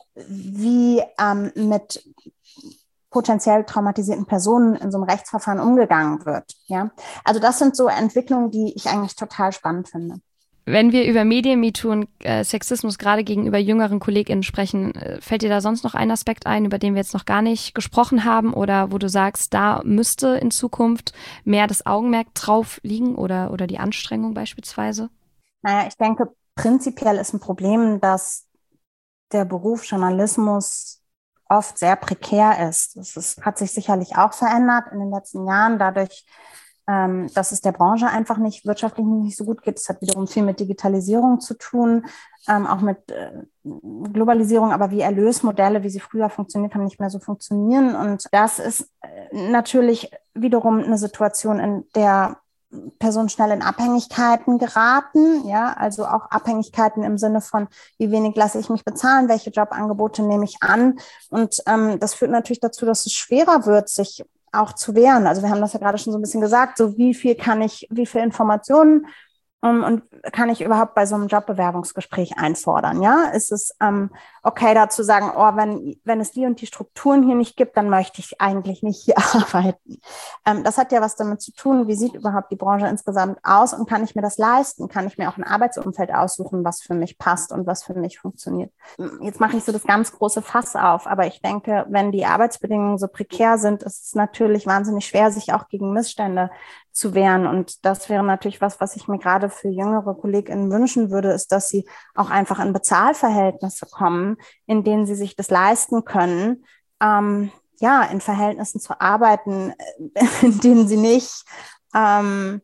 wie ähm, mit potenziell traumatisierten Personen in so einem Rechtsverfahren umgegangen wird. Ja? Also das sind so Entwicklungen, die ich eigentlich total spannend finde. Wenn wir über Medien-MeToo und äh, Sexismus gerade gegenüber jüngeren KollegInnen sprechen, äh, fällt dir da sonst noch ein Aspekt ein, über den wir jetzt noch gar nicht gesprochen haben oder wo du sagst, da müsste in Zukunft mehr das Augenmerk drauf liegen oder, oder die Anstrengung beispielsweise? Naja, ich denke, prinzipiell ist ein Problem, dass der Beruf Journalismus oft sehr prekär ist. Das ist, hat sich sicherlich auch verändert in den letzten Jahren, dadurch, ähm, dass es der Branche einfach nicht wirtschaftlich nicht so gut geht. Es hat wiederum viel mit Digitalisierung zu tun, ähm, auch mit äh, Globalisierung, aber wie Erlösmodelle, wie sie früher funktioniert haben, nicht mehr so funktionieren. Und das ist äh, natürlich wiederum eine Situation, in der Personen schnell in Abhängigkeiten geraten, ja, also auch Abhängigkeiten im Sinne von, wie wenig lasse ich mich bezahlen, welche Jobangebote nehme ich an. Und ähm, das führt natürlich dazu, dass es schwerer wird, sich auch zu wehren. Also wir haben das ja gerade schon so ein bisschen gesagt, so wie viel kann ich, wie viel Informationen um, und kann ich überhaupt bei so einem Jobbewerbungsgespräch einfordern, ja? Ist es ähm, okay, da zu sagen, oh, wenn, wenn es die und die Strukturen hier nicht gibt, dann möchte ich eigentlich nicht hier arbeiten. Ähm, das hat ja was damit zu tun, wie sieht überhaupt die Branche insgesamt aus und kann ich mir das leisten? Kann ich mir auch ein Arbeitsumfeld aussuchen, was für mich passt und was für mich funktioniert? Jetzt mache ich so das ganz große Fass auf, aber ich denke, wenn die Arbeitsbedingungen so prekär sind, ist es natürlich wahnsinnig schwer, sich auch gegen Missstände zu wehren. Und das wäre natürlich was, was ich mir gerade für jüngere KollegInnen wünschen würde, ist, dass sie auch einfach in Bezahlverhältnisse kommen, in denen sie sich das leisten können, ähm, ja, in Verhältnissen zu arbeiten, in denen sie nicht ähm,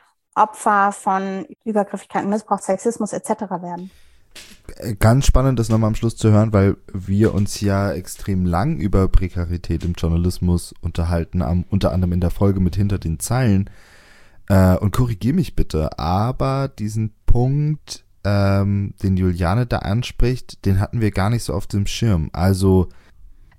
Opfer von Übergriffigkeiten, Missbrauch, Sexismus et cetera werden. Ganz spannend, das nochmal am Schluss zu hören, weil wir uns ja extrem lang über Prekarität im Journalismus unterhalten, am, unter anderem in der Folge mit Hinter den Zeilen. Äh, und korrigier mich bitte, aber diesen Punkt, ähm, den Juliane da anspricht, den hatten wir gar nicht so auf dem Schirm. Also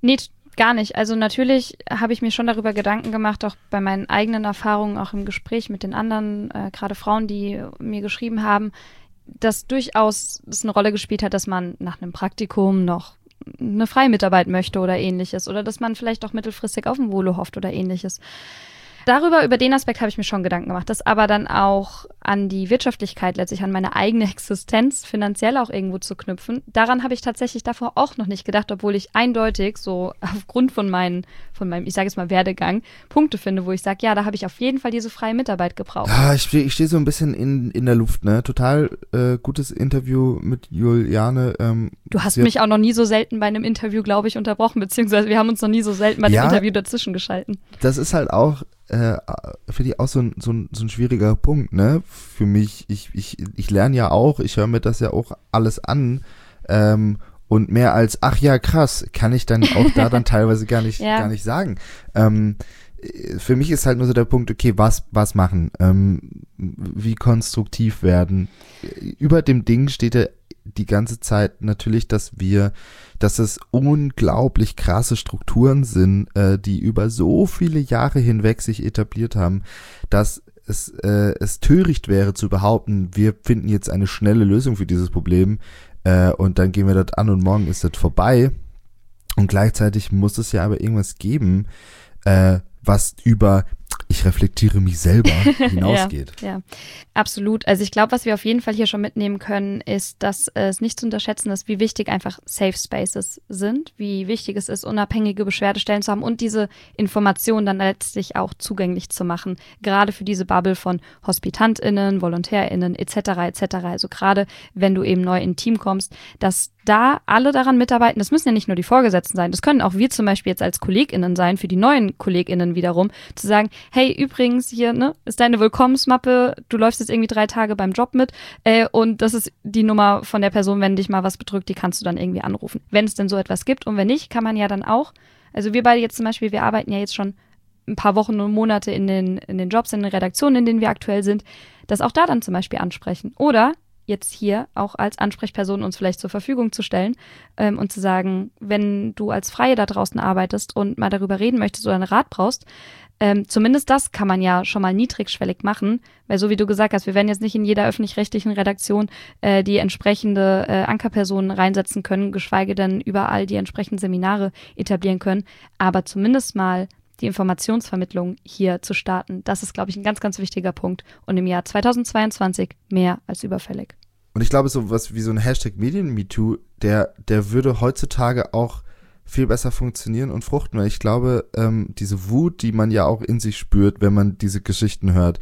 Nee, gar nicht. Also natürlich habe ich mir schon darüber Gedanken gemacht, auch bei meinen eigenen Erfahrungen, auch im Gespräch mit den anderen, äh, gerade Frauen, die mir geschrieben haben, dass durchaus es eine Rolle gespielt hat, dass man nach einem Praktikum noch eine freie Mitarbeit möchte oder ähnliches oder dass man vielleicht auch mittelfristig auf ein Volo hofft oder ähnliches. Darüber, über den Aspekt habe ich mir schon Gedanken gemacht, das aber dann auch an die Wirtschaftlichkeit, letztlich an meine eigene Existenz finanziell auch irgendwo zu knüpfen. Daran habe ich tatsächlich davor auch noch nicht gedacht, obwohl ich eindeutig so aufgrund von, meinen, von meinem, ich sage jetzt mal Werdegang, Punkte finde, wo ich sage, ja, da habe ich auf jeden Fall diese freie Mitarbeit gebraucht. Ja, ich stehe ich steh so ein bisschen in, in der Luft, ne? Total äh, gutes Interview mit Juliane. Ähm, du hast mich auch noch nie so selten bei einem Interview, glaube ich, unterbrochen, beziehungsweise wir haben uns noch nie so selten bei ja, dem Interview dazwischen geschalten. Das ist halt auch Äh, finde ich auch so ein, so, ein, so ein schwieriger Punkt, ne? Für mich, ich, ich, ich lerne ja auch, ich höre mir das ja auch alles an ähm, und mehr als, ach ja, krass, kann ich dann auch da dann teilweise gar nicht, ja. gar nicht sagen. Ähm, für mich ist halt nur so der Punkt, okay, was, was machen? Ähm, wie konstruktiv werden? Über dem Ding steht ja die ganze Zeit natürlich, dass wir, dass es unglaublich krasse Strukturen sind, äh, die über so viele Jahre hinweg sich etabliert haben, dass es, äh, es töricht wäre zu behaupten, wir finden jetzt eine schnelle Lösung für dieses Problem äh, und dann gehen wir das an und morgen ist das vorbei. Und gleichzeitig muss es ja aber irgendwas geben, äh, was über ich reflektiere mich selber hinausgeht. Ja, ja, absolut. Also ich glaube, was wir auf jeden Fall hier schon mitnehmen können, ist, dass es nicht zu unterschätzen ist, wie wichtig einfach Safe Spaces sind, wie wichtig es ist, unabhängige Beschwerdestellen zu haben und diese Informationen dann letztlich auch zugänglich zu machen, gerade für diese Bubble von HospitantInnen, VolontärInnen et cetera et cetera. Also gerade wenn du eben neu in ein Team kommst, dass da alle daran mitarbeiten, das müssen ja nicht nur die Vorgesetzten sein, das können auch wir zum Beispiel jetzt als KollegInnen sein, für die neuen KollegInnen wiederum, zu sagen, hey, übrigens, hier ne, ist deine Willkommensmappe, du läufst jetzt irgendwie drei Tage beim Job mit äh, und das ist die Nummer von der Person, wenn dich mal was bedrückt, die kannst du dann irgendwie anrufen, wenn es denn so etwas gibt. Und wenn nicht, kann man ja dann auch, also wir beide jetzt zum Beispiel, wir arbeiten ja jetzt schon ein paar Wochen und Monate in den, in den Jobs, in den Redaktionen, in denen wir aktuell sind, das auch da dann zum Beispiel ansprechen. Oder jetzt hier auch als Ansprechperson uns vielleicht zur Verfügung zu stellen ähm, und zu sagen, wenn du als Freie da draußen arbeitest und mal darüber reden möchtest oder einen Rat brauchst, ähm, zumindest das kann man ja schon mal niedrigschwellig machen, weil so wie du gesagt hast, wir werden jetzt nicht in jeder öffentlich-rechtlichen Redaktion äh, die entsprechende äh, Ankerpersonen reinsetzen können, geschweige denn überall die entsprechenden Seminare etablieren können, aber zumindest mal die Informationsvermittlung hier zu starten, das ist, glaube ich, ein ganz, ganz wichtiger Punkt und im Jahr zweitausendzweiundzwanzig mehr als überfällig. Und ich glaube, so was wie so ein Hashtag Medien-MeToo, der, der würde heutzutage auch viel besser funktionieren und fruchten, weil ich glaube, ähm, diese Wut, die man ja auch in sich spürt, wenn man diese Geschichten hört,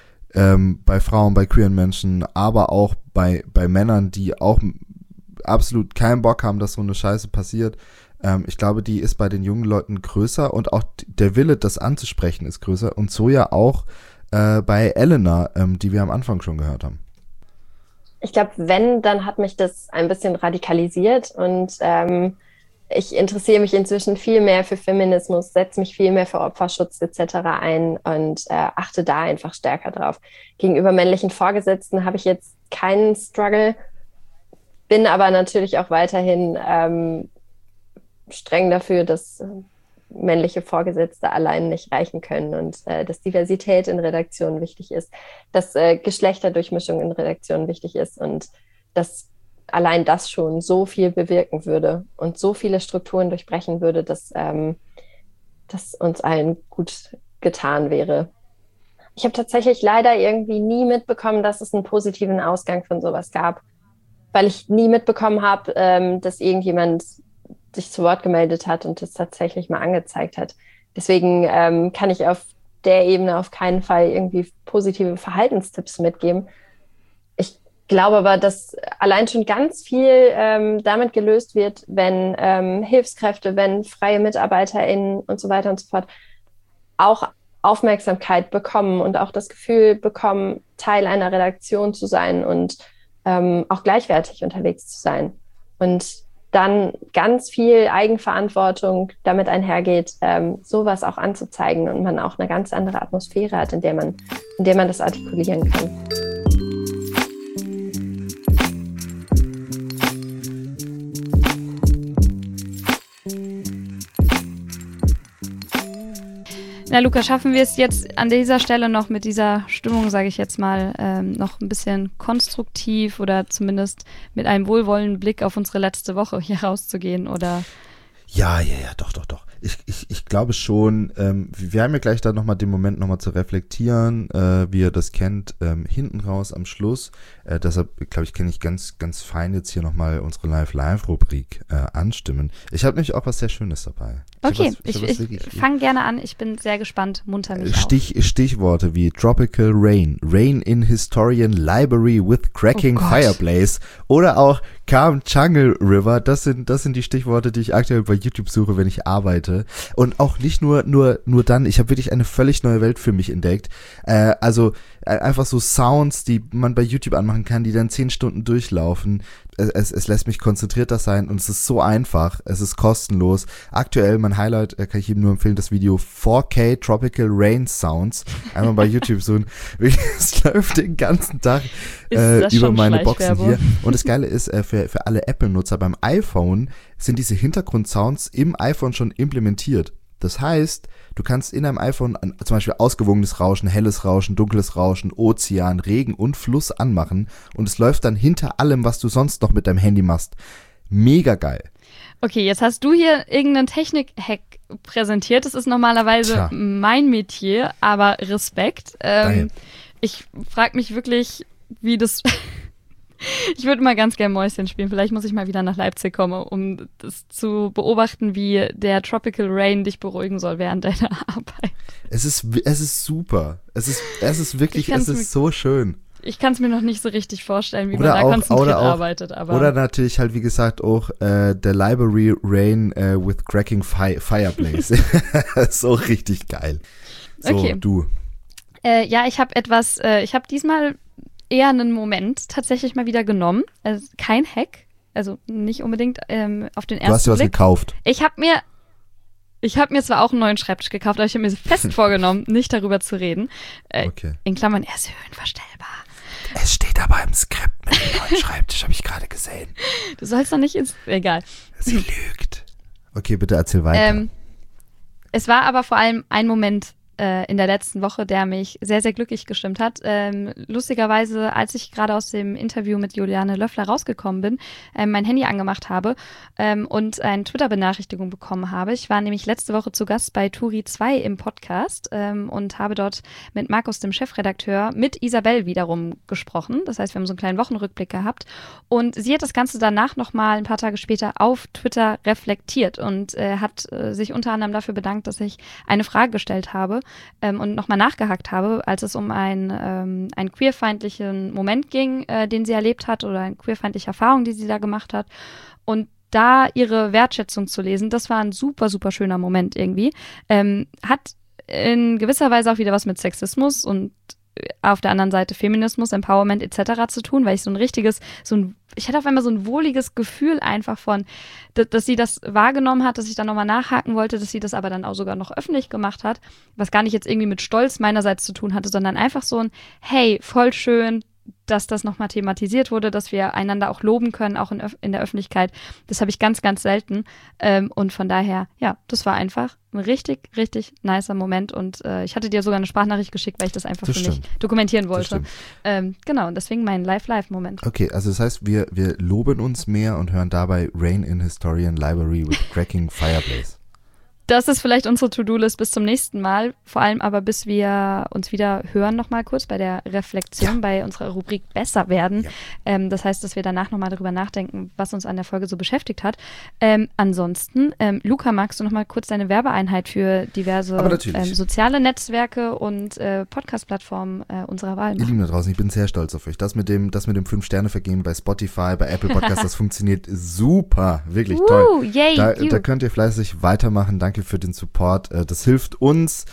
ähm, bei Frauen, bei queeren Menschen, aber auch bei, bei Männern, die auch absolut keinen Bock haben, dass so eine Scheiße passiert, ähm, ich glaube, die ist bei den jungen Leuten größer und auch der Wille, das anzusprechen, ist größer und so ja auch äh, bei Elena, ähm, die wir am Anfang schon gehört haben. Ich glaube, wenn, dann hat mich das ein bisschen radikalisiert und ähm, ich interessiere mich inzwischen viel mehr für Feminismus, setze mich viel mehr für Opferschutz et cetera ein und äh, achte da einfach stärker drauf. Gegenüber männlichen Vorgesetzten habe ich jetzt keinen Struggle, bin aber natürlich auch weiterhin ähm, streng dafür, dass äh, männliche Vorgesetzte allein nicht reichen können und äh, dass Diversität in Redaktionen wichtig ist, dass äh, Geschlechterdurchmischung in Redaktionen wichtig ist und dass allein das schon so viel bewirken würde und so viele Strukturen durchbrechen würde, dass, ähm, dass uns allen gut getan wäre. Ich habe tatsächlich leider irgendwie nie mitbekommen, dass es einen positiven Ausgang von sowas gab, weil ich nie mitbekommen habe, ähm, dass irgendjemand sich zu Wort gemeldet hat und das tatsächlich mal angezeigt hat. Deswegen ähm, kann ich auf der Ebene auf keinen Fall irgendwie positive Verhaltenstipps mitgeben. Ich glaube aber, dass allein schon ganz viel ähm, damit gelöst wird, wenn ähm, Hilfskräfte, wenn freie MitarbeiterInnen und so weiter und so fort auch Aufmerksamkeit bekommen und auch das Gefühl bekommen, Teil einer Redaktion zu sein und ähm, auch gleichwertig unterwegs zu sein. Und dann ganz viel Eigenverantwortung damit einhergeht, ähm, sowas auch anzuzeigen und man auch eine ganz andere Atmosphäre hat, in der man, in der man das artikulieren kann. Na, Luca, schaffen wir es jetzt an dieser Stelle noch mit dieser Stimmung, sage ich jetzt mal, ähm, noch ein bisschen konstruktiv oder zumindest mit einem wohlwollenden Blick auf unsere letzte Woche hier rauszugehen, oder? Ja, ja, ja, doch, doch, doch. Ich, ich, ich glaube schon, ähm, wir haben ja gleich dann nochmal den Moment nochmal zu reflektieren, äh, wie ihr das kennt, ähm, hinten raus am Schluss. Äh, deshalb, glaube ich, kann ich ganz, ganz fein jetzt hier nochmal unsere Live-Live-Rubrik äh, anstimmen. Ich habe nämlich auch was sehr Schönes dabei. Ich okay, was, ich, ich, ich, ich fange gerne an. Ich bin sehr gespannt. Munter mich Stich, auf. Stichworte wie Tropical Rain, Rain in Historian Library with Cracking Oh Fireplace oder auch Calm Jungle River. Das sind, das sind die Stichworte, die ich aktuell bei YouTube suche, wenn ich arbeite. Und auch nicht nur nur nur dann, ich habe wirklich eine völlig neue Welt für mich entdeckt. Äh, also äh, einfach so Sounds, die man bei YouTube anmachen kann, die dann zehn Stunden durchlaufen. Es, es, es lässt mich konzentrierter sein und es ist so einfach. Es ist kostenlos. Aktuell, mein Highlight, äh, kann ich jedem nur empfehlen, das Video four K Tropical Rain Sounds. Einmal bei YouTube so ein, es läuft den ganzen Tag äh, über meine Boxen hier. Und das Geile ist, äh, für, für alle Apple-Nutzer beim iPhone sind diese Hintergrundsounds im iPhone schon implementiert. Das heißt, du kannst in deinem iPhone zum Beispiel ausgewogenes Rauschen, helles Rauschen, dunkles Rauschen, Ozean, Regen und Fluss anmachen und es läuft dann hinter allem, was du sonst noch mit deinem Handy machst. Mega geil. Okay, jetzt hast du hier irgendeinen Technik-Hack präsentiert. Das ist normalerweise Tja. mein Metier, aber Respekt. Ähm, ich frage mich wirklich, wie das... Ich würde mal ganz gerne Mäuschen spielen. Vielleicht muss ich mal wieder nach Leipzig kommen, um das zu beobachten, wie der Tropical Rain dich beruhigen soll während deiner Arbeit. Es ist, es ist super. Es ist, es ist wirklich, es ist so schön. Ich kann es mir noch nicht so richtig vorstellen, wie oder man da auch, konzentriert oder auch, arbeitet. Aber oder natürlich halt, wie gesagt, auch äh, der Library Rain äh, with Cracking fi- Fireplace. So richtig geil. So, okay. du. Äh, ja, ich habe etwas, äh, ich habe diesmal eher einen Moment tatsächlich mal wieder genommen. Also kein Hack, also nicht unbedingt ähm, auf den ersten Blick. Du hast dir was Blick. gekauft. Ich habe mir, ich habe mir zwar auch einen neuen Schreibtisch gekauft, aber ich habe mir fest vorgenommen, nicht darüber zu reden. Äh, okay. In Klammern, er ist höhenverstellbar. Es steht aber im Skript mit dem neuen Schreibtisch, habe ich gerade gesehen. Du sollst doch nicht ins... Egal. Sie lügt. Okay, bitte erzähl weiter. Ähm, es war aber vor allem ein Moment äh, in der letzten Woche, der mich sehr, sehr glücklich gestimmt hat. Ähm, lustigerweise, als ich gerade aus dem Interview mit Juliane Löffler rausgekommen bin, ähm, mein Handy angemacht habe ähm, und eine Twitter-Benachrichtigung bekommen habe. Ich war nämlich letzte Woche zu Gast bei Turi zwei im Podcast ähm, und habe dort mit Markus, dem Chefredakteur, mit Isabel wiederum gesprochen. Das heißt, wir haben so einen kleinen Wochenrückblick gehabt. Und sie hat das Ganze danach nochmal ein paar Tage später auf Twitter reflektiert und äh, hat äh, sich unter anderem dafür bedankt, dass ich eine Frage gestellt habe ähm, und nochmal nachgehakt habe, als es um ein, ähm, einen queerfeindlichen Moment ging, äh, den sie erlebt hat oder eine queerfeindliche Erfahrung, die sie da gemacht hat. Und da ihre Wertschätzung zu lesen, das war ein super, super schöner Moment irgendwie. Ähm, hat in gewisser Weise auch wieder was mit Sexismus und auf der anderen Seite Feminismus, Empowerment et cetera zu tun, weil ich so ein richtiges, so ein, ich hatte auf einmal so ein wohliges Gefühl einfach von, dass, dass sie das wahrgenommen hat, dass ich dann nochmal nachhaken wollte, dass sie das aber dann auch sogar noch öffentlich gemacht hat, was gar nicht jetzt irgendwie mit Stolz meinerseits zu tun hatte, sondern einfach so ein, hey, voll schön, dass das nochmal thematisiert wurde, dass wir einander auch loben können, auch in, Öf- in der Öffentlichkeit. Das habe ich ganz, ganz selten. Ähm, und von daher, ja, das war einfach ein richtig, richtig nicer Moment. Und äh, ich hatte dir sogar eine Sprachnachricht geschickt, weil ich das einfach das für stimmt. mich dokumentieren wollte. Ähm, genau, und deswegen mein Live-Live-Moment. Okay, also das heißt, wir, wir loben uns mehr und hören dabei Rain in Historian Library with Cracking Fireplace. Das ist vielleicht unsere To-Do-List bis zum nächsten Mal, vor allem aber bis wir uns wieder hören nochmal kurz bei der Reflexion, ja. bei unserer Rubrik Besser werden. Ja. Ähm, das heißt, dass wir danach nochmal darüber nachdenken, was uns an der Folge so beschäftigt hat. Ähm, ansonsten, ähm, Luca, magst du nochmal kurz deine Werbeeinheit für diverse ähm, soziale Netzwerke und äh, Podcast-Plattformen äh, unserer Wahl machen? Ihr Lieben da draußen, ich bin sehr stolz auf euch. Das mit dem, das mit dem Fünf-Sterne-Vergeben bei Spotify, bei Apple Podcasts, das funktioniert super, wirklich uh, toll. Yay, da, da könnt ihr fleißig weitermachen. Danke für den Support. Das hilft uns,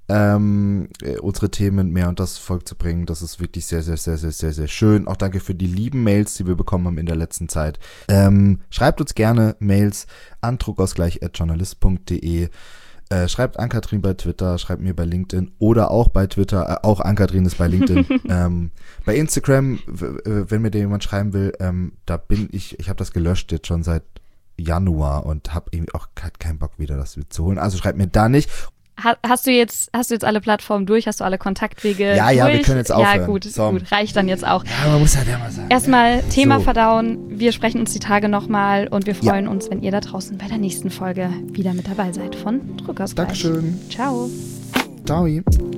ähm, unsere Themen mehr unter das Volk zu bringen. Das ist wirklich sehr, sehr, sehr, sehr, sehr, sehr schön. Auch danke für die lieben Mails, die wir bekommen haben in der letzten Zeit. Ähm, schreibt uns gerne Mails an druckausgleich at journalist punkt de. Äh, schreibt Ann-Kathrin bei Twitter, schreibt mir bei LinkedIn oder auch bei Twitter, äh, auch Ann-Kathrin ist bei LinkedIn. ähm, bei Instagram, w- wenn mir da jemand schreiben will, ähm, da bin ich, ich habe das gelöscht jetzt schon seit Januar und habe irgendwie auch keinen Bock wieder das zu holen. Also schreibt mir da nicht. ha, hast du jetzt hast du jetzt alle Plattformen durch? Hast du alle Kontaktwege Ja, durch? ja, wir können jetzt aufhören. Ja, gut, so. gut, reicht dann jetzt auch. Ja, man muss halt ja mal sagen. Erstmal ja. Thema so. verdauen. Wir sprechen uns die Tage nochmal und wir freuen ja. uns, wenn ihr da draußen bei der nächsten Folge wieder mit dabei seid von Drückausgleich. Dankeschön. Ciao. Ciao.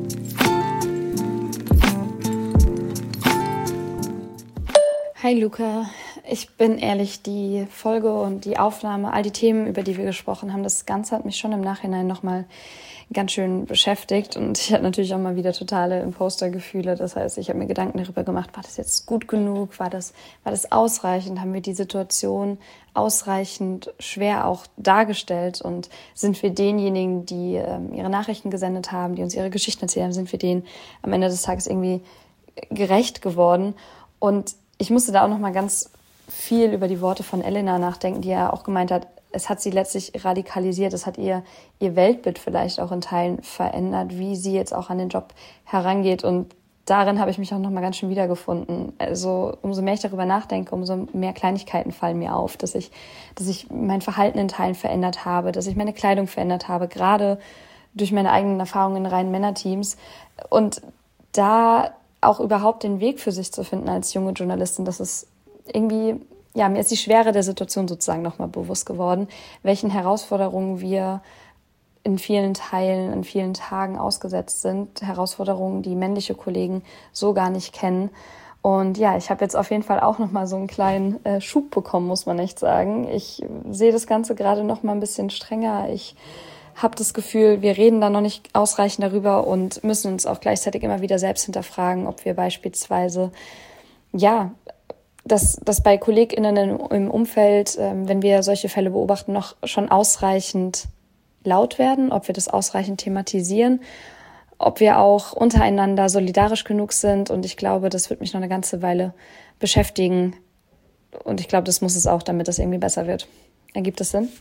Hi Luca, ich bin ehrlich, die Folge und die Aufnahme, all die Themen, über die wir gesprochen haben, das Ganze hat mich schon im Nachhinein nochmal ganz schön beschäftigt und ich hatte natürlich auch mal wieder totale Imposter-Gefühle. Das heißt, ich habe mir Gedanken darüber gemacht, war das jetzt gut genug, war das, war das ausreichend, haben wir die Situation ausreichend schwer auch dargestellt und sind wir denjenigen, die ähm, ihre Nachrichten gesendet haben, die uns ihre Geschichten erzählt haben, sind wir denen am Ende des Tages irgendwie gerecht geworden. Und ich musste da auch noch mal ganz viel über die Worte von Elena nachdenken, die ja auch gemeint hat, es hat sie letztlich radikalisiert, es hat ihr ihr Weltbild vielleicht auch in Teilen verändert, wie sie jetzt auch an den Job herangeht. Und darin habe ich mich auch noch mal ganz schön wiedergefunden. Also umso mehr ich darüber nachdenke, umso mehr Kleinigkeiten fallen mir auf, dass ich, dass ich mein Verhalten in Teilen verändert habe, dass ich meine Kleidung verändert habe, gerade durch meine eigenen Erfahrungen in reinen Männerteams. Und da auch überhaupt den Weg für sich zu finden als junge Journalistin, das ist irgendwie, ja, mir ist die Schwere der Situation sozusagen nochmal bewusst geworden, welchen Herausforderungen wir in vielen Teilen, in vielen Tagen ausgesetzt sind. Herausforderungen, die männliche Kollegen so gar nicht kennen. Und ja, ich habe jetzt auf jeden Fall auch nochmal so einen kleinen äh, Schub bekommen, muss man echt sagen. Ich sehe das Ganze gerade nochmal ein bisschen strenger. Ich habe das Gefühl, wir reden da noch nicht ausreichend darüber und müssen uns auch gleichzeitig immer wieder selbst hinterfragen, ob wir beispielsweise, ja, dass, dass bei KollegInnen im Umfeld, ähm, wenn wir solche Fälle beobachten, noch schon ausreichend laut werden, ob wir das ausreichend thematisieren, ob wir auch untereinander solidarisch genug sind. Und ich glaube, das wird mich noch eine ganze Weile beschäftigen. Und ich glaube, das muss es auch, damit das irgendwie besser wird. Ergibt das Sinn?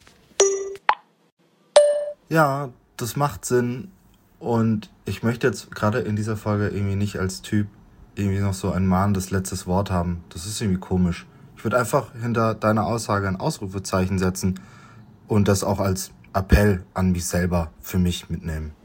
Ja, das macht Sinn und ich möchte jetzt gerade in dieser Folge irgendwie nicht als Typ irgendwie noch so ein mahnendes letztes Wort haben. Das ist irgendwie komisch. Ich würde einfach hinter deiner Aussage ein Ausrufezeichen setzen und das auch als Appell an mich selber für mich mitnehmen.